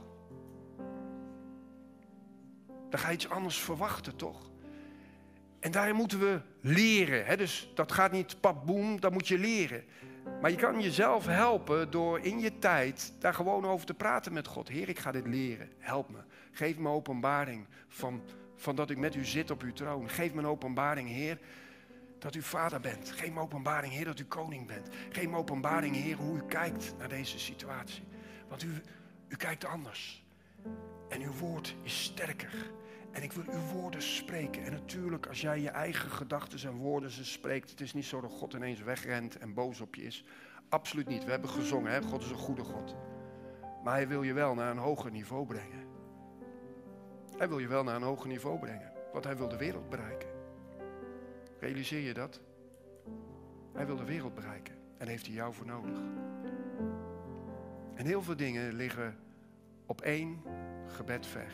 Dan ga je iets anders verwachten, toch? En daarin moeten we leren. Hè? Dus dat gaat niet papboem, dat moet je leren. Maar je kan jezelf helpen door in je tijd daar gewoon over te praten met God. Heer, ik ga dit leren. Help me. Geef me openbaring van dat ik met u zit op uw troon. Geef me een openbaring, Heer, dat u vader bent. Geef me openbaring, Heer, dat u koning bent. Geef me openbaring, Heer, hoe u kijkt naar deze situatie. Want u kijkt anders. En uw woord is sterker. En ik wil uw woorden spreken. En natuurlijk, als jij je eigen gedachten en woorden ze spreekt, het is niet zo dat God ineens wegrent en boos op je is. Absoluut niet. We hebben gezongen, hè? God is een goede God. Maar hij wil je wel naar een hoger niveau brengen. Hij wil je wel naar een hoger niveau brengen. Want hij wil de wereld bereiken. Realiseer je dat? Hij wil de wereld bereiken. En heeft hij jou voor nodig. En heel veel dingen liggen op 1 gebed ver.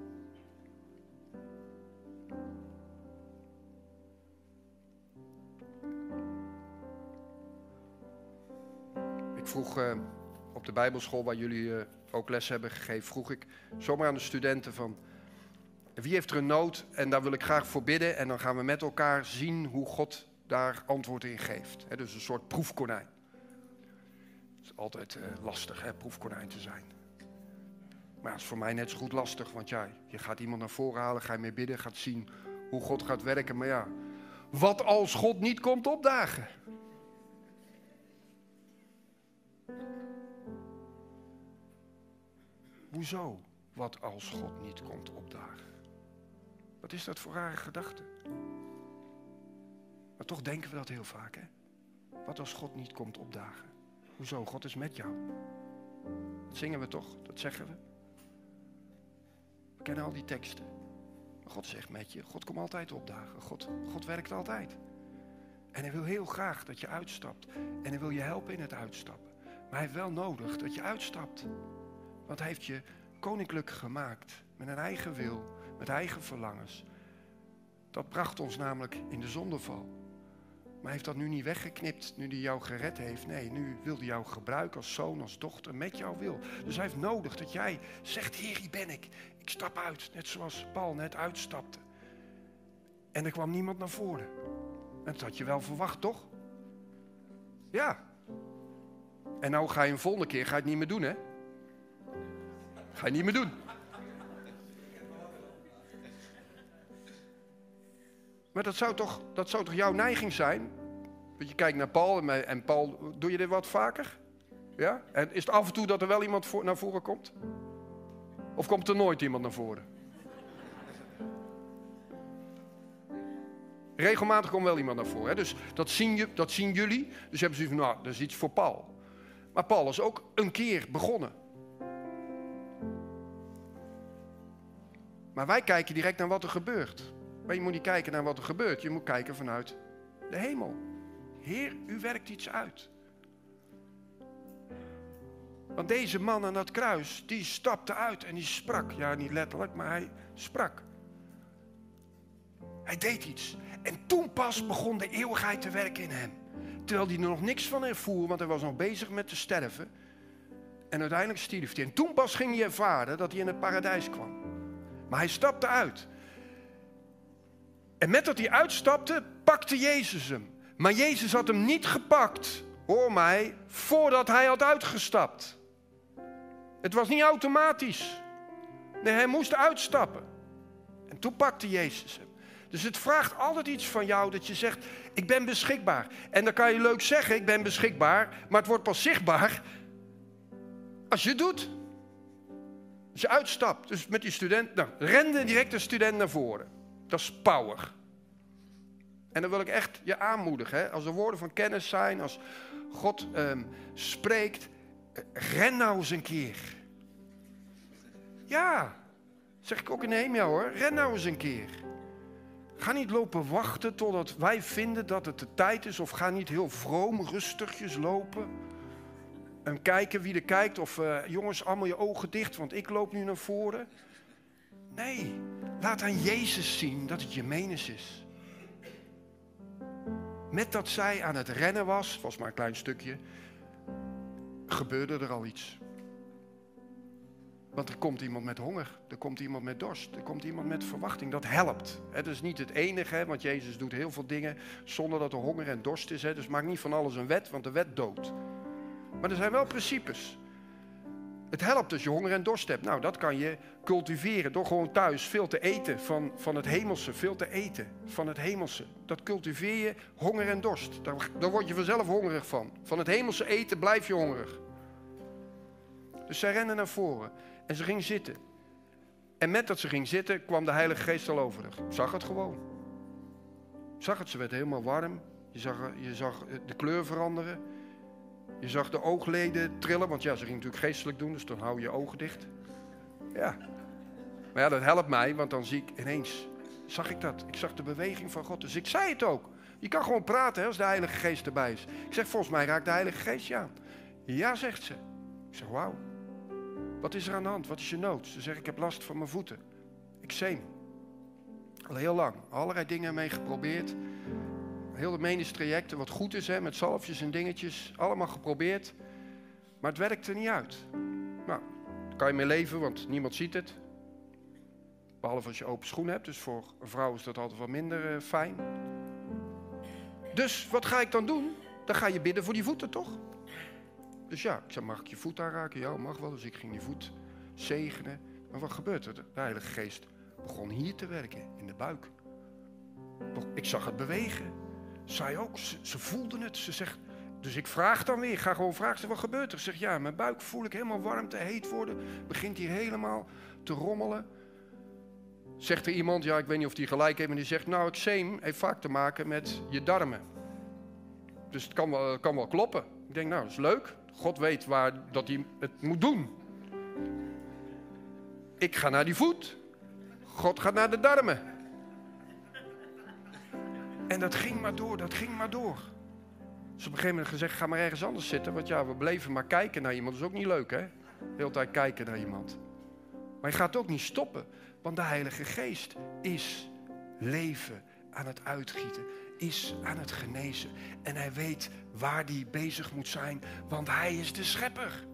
Ik vroeg op de Bijbelschool, waar jullie ook les hebben gegeven, vroeg ik zomaar aan de studenten van, wie heeft er een nood en daar wil ik graag voor bidden. En dan gaan we met elkaar zien hoe God daar antwoord in geeft. He, dus een soort proefkonijn. Het is altijd lastig, hè, proefkonijn te zijn. Maar het is voor mij net zo goed lastig, want ja, je gaat iemand naar voren halen, ga je mee bidden, gaat zien hoe God gaat werken. Maar ja, wat als God niet komt opdagen? Hoezo? Wat als God niet komt opdagen? Wat is dat voor rare gedachte? Maar toch denken we dat heel vaak, hè? Wat als God niet komt opdagen? Hoezo? God is met jou. Dat zingen we toch? Dat zeggen we. We kennen al die teksten. Maar God is echt met je. God komt altijd opdagen. God werkt altijd. En hij wil heel graag dat je uitstapt. En hij wil je helpen in het uitstappen. Maar hij heeft wel nodig dat je uitstapt. Want hij heeft je koninklijk gemaakt. Met een eigen wil. Met eigen verlangens. Dat bracht ons namelijk in de zondeval. hij heeft dat nu niet weggeknipt, nu hij jou gered heeft. Nee, nu wil hij jou gebruiken als zoon, als dochter, met jouw wil. Dus hij heeft nodig dat jij zegt, Heer, hier ben ik. Ik stap uit, net zoals Paul net uitstapte. En er kwam niemand naar voren. En dat had je wel verwacht, toch? Ja. En nou ga je een volgende keer, ga je het niet meer doen, hè? Ga je niet meer doen. Maar dat zou toch jouw neiging zijn? Want je kijkt naar Paul en Paul, doe je dit wat vaker? Ja? En is het af en toe dat er wel iemand naar voren komt? Of komt er nooit iemand naar voren? Regelmatig komt wel iemand naar voren. Hè? Dus dat zien jullie. Dus hebben ze van, nou, dat is iets voor Paul. Maar Paul is ook een keer begonnen. Maar wij kijken direct naar wat er gebeurt. Maar je moet niet kijken naar wat er gebeurt. Je moet kijken vanuit de hemel. Heer, u werkt iets uit. Want deze man aan dat kruis, die stapte uit en die sprak. Ja, niet letterlijk, maar hij sprak. Hij deed iets. En toen pas begon de eeuwigheid te werken in hem. Terwijl hij er nog niks van ervoer, want hij was nog bezig met te sterven. En uiteindelijk stierf hij. En toen pas ging hij ervaren dat hij in het paradijs kwam. Maar hij stapte uit. En met dat hij uitstapte, pakte Jezus hem. Maar Jezus had hem niet gepakt, hoor mij, voordat hij had uitgestapt. Het was niet automatisch. Nee, hij moest uitstappen. En toen pakte Jezus hem. Dus het vraagt altijd iets van jou dat je zegt, ik ben beschikbaar. En dan kan je leuk zeggen, ik ben beschikbaar, maar het wordt pas zichtbaar als je het doet. Als je uitstapt. Dus met die student, nou, rende direct de student naar voren. Dat is power. En dan wil ik echt je aanmoedigen. Hè? Als er woorden van kennis zijn, als God spreekt, ren nou eens een keer. Ja, zeg ik ook in Nehemia hoor, ren nou eens een keer. Ga niet lopen wachten totdat wij vinden dat het de tijd is. Of ga niet heel vroom, rustigjes lopen. En kijken wie er kijkt. Of jongens, allemaal je ogen dicht, want ik loop nu naar voren. Nee, laat aan Jezus zien dat het je menens is. Met dat zij aan het rennen was maar een klein stukje, gebeurde er al iets. Want er komt iemand met honger, er komt iemand met dorst, er komt iemand met verwachting. Dat helpt. Het is niet het enige, want Jezus doet heel veel dingen zonder dat er honger en dorst is. Dus maak niet van alles een wet, want de wet doodt. Maar er zijn wel principes. Het helpt als je honger en dorst hebt. Nou, dat kan je cultiveren door gewoon thuis veel te eten van het hemelse. Veel te eten van het hemelse. Dat cultiveer je honger en dorst. Daar word je vanzelf hongerig van. Van het hemelse eten blijf je hongerig. Dus zij rende naar voren en ze ging zitten. En met dat ze ging zitten kwam de Heilige Geest al over haar. Zag het gewoon. Zag het, ze werd helemaal warm. Je zag de kleur veranderen. Je zag de oogleden trillen, want ja, ze ging natuurlijk geestelijk doen, dus dan hou je je ogen dicht. Ja. Maar ja, dat helpt mij, want dan zie ik ineens, zag ik dat. Ik zag de beweging van God, dus ik zei het ook. Je kan gewoon praten hè, als de Heilige Geest erbij is. Ik zeg, volgens mij raakt de Heilige Geest je aan. Ja, zegt ze. Ik zeg, wauw. Wat is er aan de hand? Wat is je nood? Ze zegt, ik heb last van mijn voeten. Eczeem. Al heel lang. Allerlei dingen mee geprobeerd. Heel de medisch trajecten, wat goed is, hè, met zalfjes en dingetjes. Allemaal geprobeerd. Maar het werkt er niet uit. Nou, daar kan je mee leven, want niemand ziet het. Behalve als je open schoen hebt. Dus voor een vrouw is dat altijd wat minder fijn. Dus, wat ga ik dan doen? Dan ga je bidden voor die voeten, toch? Dus ja, ik zei, mag ik je voet aanraken? Ja, mag wel. Dus ik ging die voet zegenen. Maar wat gebeurt er? De Heilige Geest begon hier te werken, in de buik. Ik zag het bewegen. Zij ook, ze voelden het. Ze zegt, dus ik vraag dan weer, ik ga gewoon vragen, wat gebeurt er? Ze zegt, ja, mijn buik voel ik helemaal warm, te heet worden. Begint hier helemaal te rommelen. Zegt er iemand, ja, ik weet niet of die gelijk heeft, maar die zegt, nou, eczeem heeft vaak te maken met je darmen. Dus het kan wel kloppen. Ik denk, nou, dat is leuk. God weet dat hij het moet doen. Ik ga naar die voet. God gaat naar de darmen. En dat ging maar door, dat ging maar door. Dus op een gegeven moment gezegd, ga maar ergens anders zitten. Want ja, we bleven maar kijken naar iemand. Dat is ook niet leuk, hè? De hele tijd kijken naar iemand. Maar je gaat ook niet stoppen. Want de Heilige Geest is leven aan het uitgieten. is aan het genezen. En hij weet waar hij bezig moet zijn, want hij is de schepper.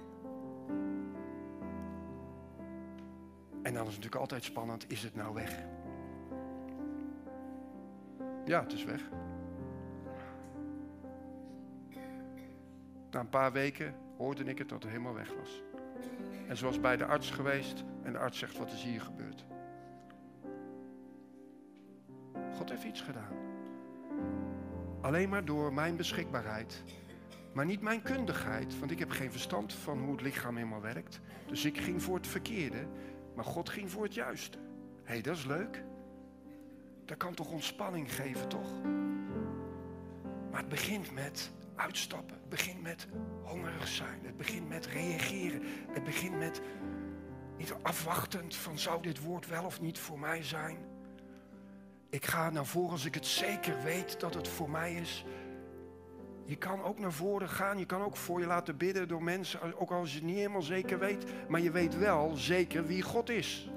En dan is het natuurlijk altijd spannend, is het nou weg? Ja, het is weg. Na een paar weken hoorde ik het dat het helemaal weg was. En ze was bij de arts geweest en de arts zegt, wat is hier gebeurd? God heeft iets gedaan. Alleen maar door mijn beschikbaarheid, maar niet mijn kundigheid, want ik heb geen verstand van hoe het lichaam helemaal werkt. Dus ik ging voor het verkeerde, maar God ging voor het juiste. Hé, dat is leuk. Dat kan toch ontspanning geven, toch? Maar het begint met uitstappen. Het begint met hongerig zijn. Het begint met reageren. Het begint met niet afwachtend van zou dit woord wel of niet voor mij zijn. Ik ga naar voren als ik het zeker weet dat het voor mij is. Je kan ook naar voren gaan. Je kan ook voor je laten bidden door mensen. Ook als je het niet helemaal zeker weet. Maar je weet wel zeker wie God is.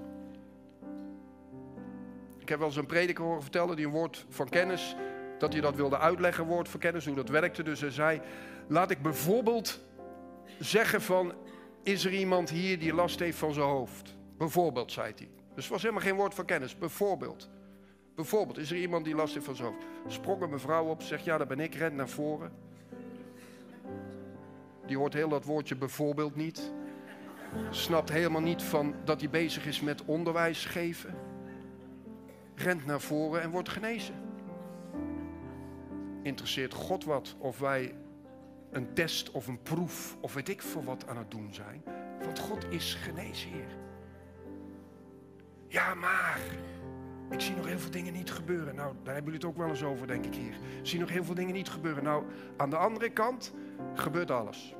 Ik heb wel eens een prediker horen vertellen die een woord van kennis, dat hij dat wilde uitleggen, woord van kennis, hoe dat werkte. Dus hij zei, laat ik bijvoorbeeld zeggen van, is er iemand hier die last heeft van zijn hoofd? Bijvoorbeeld, zei hij. Dus het was helemaal geen woord van kennis, bijvoorbeeld. Bijvoorbeeld, is er iemand die last heeft van zijn hoofd? Sprong een mevrouw op, zegt, ja, dat ben ik, rent naar voren. Die hoort heel dat woordje bijvoorbeeld niet. Snapt helemaal niet van dat hij bezig is met onderwijs geven. Rent naar voren en wordt genezen. Interesseert God wat of wij een test of een proef of weet ik veel wat aan het doen zijn? Want God is geneesheer. Ja, maar ik zie nog heel veel dingen niet gebeuren. Nou, daar hebben jullie het ook wel eens over, denk ik hier. Ik zie nog heel veel dingen niet gebeuren. Nou, aan de andere kant gebeurt alles.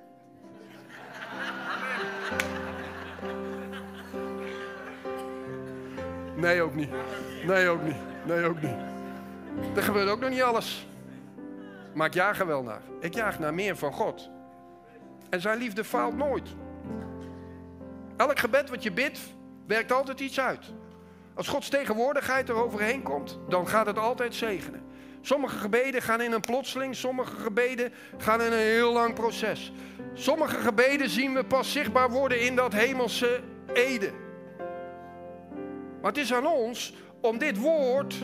Nee, ook niet. Nee, ook niet. Nee, ook niet. Er gebeurt ook nog niet alles. Maar ik jaag er wel naar. Ik jaag naar meer van God. En zijn liefde faalt nooit. Elk gebed wat je bidt, werkt altijd iets uit. Als Gods tegenwoordigheid er overheen komt, dan gaat het altijd zegenen. Sommige gebeden gaan in een plotseling, sommige gebeden gaan in een heel lang proces. Sommige gebeden zien we pas zichtbaar worden in dat hemelse Eden. Maar het is aan ons om dit woord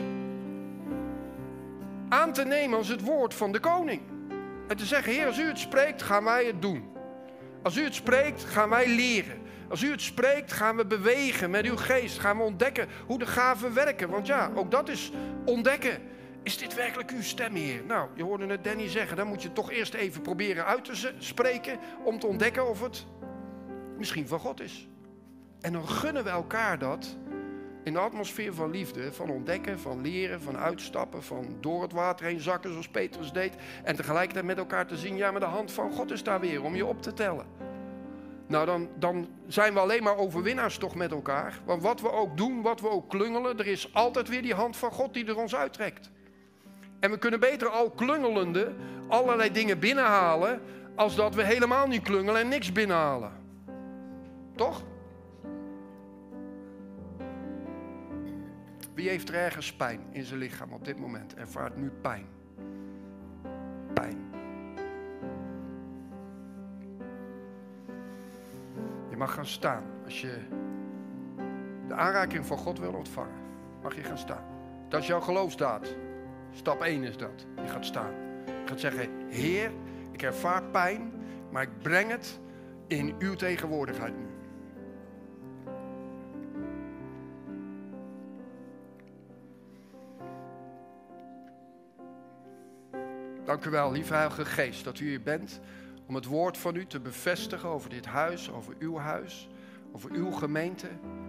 aan te nemen als het woord van de koning. En te zeggen, Heer, als u het spreekt, gaan wij het doen. Als u het spreekt, gaan wij leren. Als u het spreekt, gaan we bewegen met uw geest. Gaan we ontdekken hoe de gaven werken. Want ja, ook dat is ontdekken. Is dit werkelijk uw stem, Heer? Nou, je hoorde het Danny zeggen. Dan moet je het toch eerst even proberen uit te spreken. Om te ontdekken of het misschien van God is. En dan gunnen we elkaar dat. In de atmosfeer van liefde, van ontdekken, van leren, van uitstappen, van door het water heen zakken zoals Petrus deed. En tegelijkertijd met elkaar te zien, ja, maar de hand van God is daar weer om je op te tellen. Nou, dan zijn we alleen maar overwinnaars toch met elkaar. Want wat we ook doen, wat we ook klungelen, er is altijd weer die hand van God die er ons uittrekt. En we kunnen beter al klungelende allerlei dingen binnenhalen, als dat we helemaal niet klungelen en niks binnenhalen. Toch? Wie heeft er ergens pijn in zijn lichaam op dit moment? Ervaart nu pijn. Pijn. Je mag gaan staan. Als je de aanraking van God wil ontvangen, mag je gaan staan. Dat is jouw geloofsdaad. Stap 1 is dat. Je gaat staan. Je gaat zeggen, Heer, ik ervaar pijn, maar ik breng het in uw tegenwoordigheid nu. Dank u wel, lieve Heilige Geest, dat u hier bent om het woord van u te bevestigen over dit huis, over uw gemeente.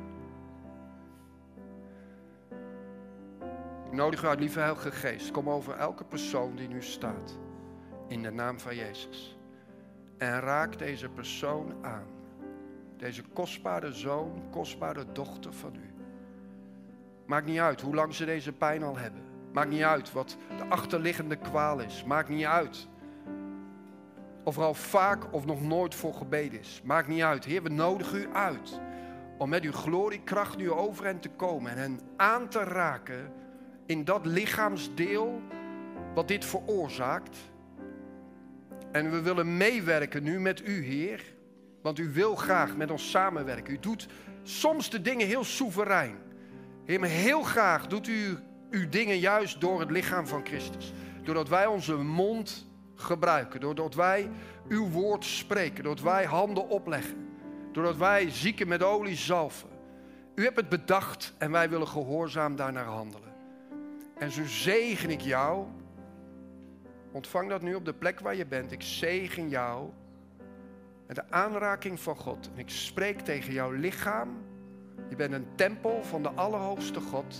Ik nodig u uit, lieve Heilige Geest, kom over elke persoon die nu staat, in de naam van Jezus. En raak deze persoon aan, deze kostbare zoon, kostbare dochter van u. Maakt niet uit hoe lang ze deze pijn al hebben. Maakt niet uit wat de achterliggende kwaal is. Maakt niet uit of er al vaak of nog nooit voor gebeden is. Maakt niet uit. Heer, we nodigen u uit om met uw gloriekracht nu over hen te komen en hen aan te raken in dat lichaamsdeel wat dit veroorzaakt. En we willen meewerken nu met u, Heer. Want u wil graag met ons samenwerken. U doet soms de dingen heel soeverein. Heer, maar heel graag doet u uw dingen juist door het lichaam van Christus. Doordat wij onze mond gebruiken. Doordat wij uw woord spreken. Doordat wij handen opleggen. Doordat wij zieken met olie zalven. U hebt het bedacht en wij willen gehoorzaam daarnaar handelen. En zo zegen ik jou. Ontvang dat nu op de plek waar je bent. Ik zegen jou met de aanraking van God. En ik spreek tegen jouw lichaam. Je bent een tempel van de Allerhoogste God.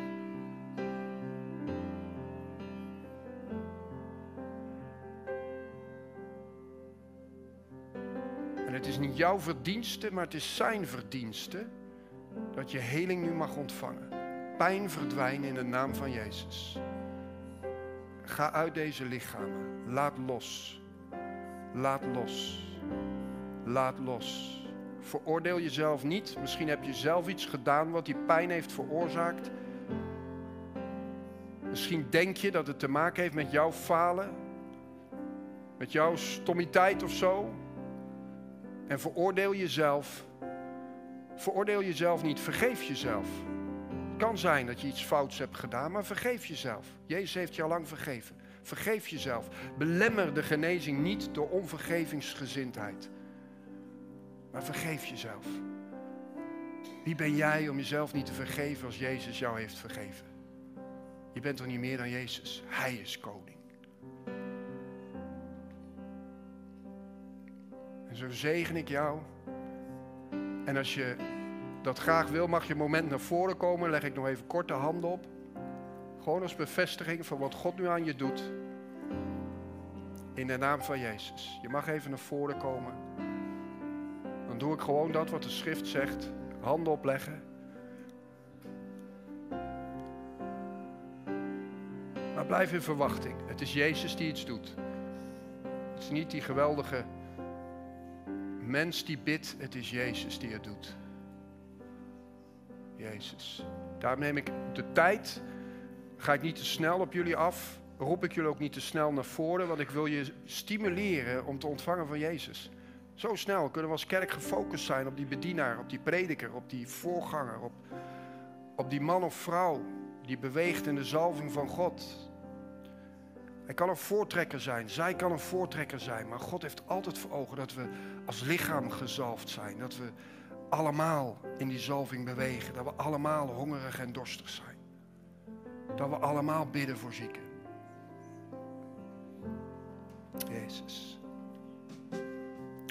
En het is niet jouw verdienste, maar het is zijn verdienste dat je heling nu mag ontvangen. Pijn verdwijnen in de naam van Jezus. Ga uit deze lichamen. Laat los. Laat los. Laat los. Veroordeel jezelf niet. Misschien heb je zelf iets gedaan wat die pijn heeft veroorzaakt. Misschien denk je dat het te maken heeft met jouw falen. Met jouw stommiteit of zo. En veroordeel jezelf. Veroordeel jezelf niet. Vergeef jezelf. Het kan zijn dat je iets fouts hebt gedaan, maar vergeef jezelf. Jezus heeft je al lang vergeven. Vergeef jezelf. Belemmer de genezing niet door onvergevingsgezindheid. Maar vergeef jezelf. Wie ben jij om jezelf niet te vergeven als Jezus jou heeft vergeven? Je bent toch niet meer dan Jezus? Hij is koning. En zo zegen ik jou. En als je dat graag wil, mag je een moment naar voren komen. Leg ik nog even kort de handen op. Gewoon als bevestiging van wat God nu aan je doet. In de naam van Jezus. Je mag even naar voren komen. Dan doe ik gewoon dat wat de schrift zegt. Handen opleggen. Maar blijf in verwachting. Het is Jezus die iets doet. Het is niet die geweldige mens die bidt. Het is Jezus die het doet. Jezus. Daarom neem ik de tijd. Ga ik niet te snel op jullie af. Roep ik jullie ook niet te snel naar voren. Want ik wil je stimuleren om te ontvangen van Jezus. Zo snel kunnen we als kerk gefocust zijn op die bedienaar, op die prediker, op die voorganger, op die man of vrouw die beweegt in de zalving van God. Hij kan een voortrekker zijn, zij kan een voortrekker zijn. Maar God heeft altijd voor ogen dat we als lichaam gezalfd zijn. Dat we allemaal in die zalving bewegen. Dat we allemaal hongerig en dorstig zijn. Dat we allemaal bidden voor zieken. Jezus.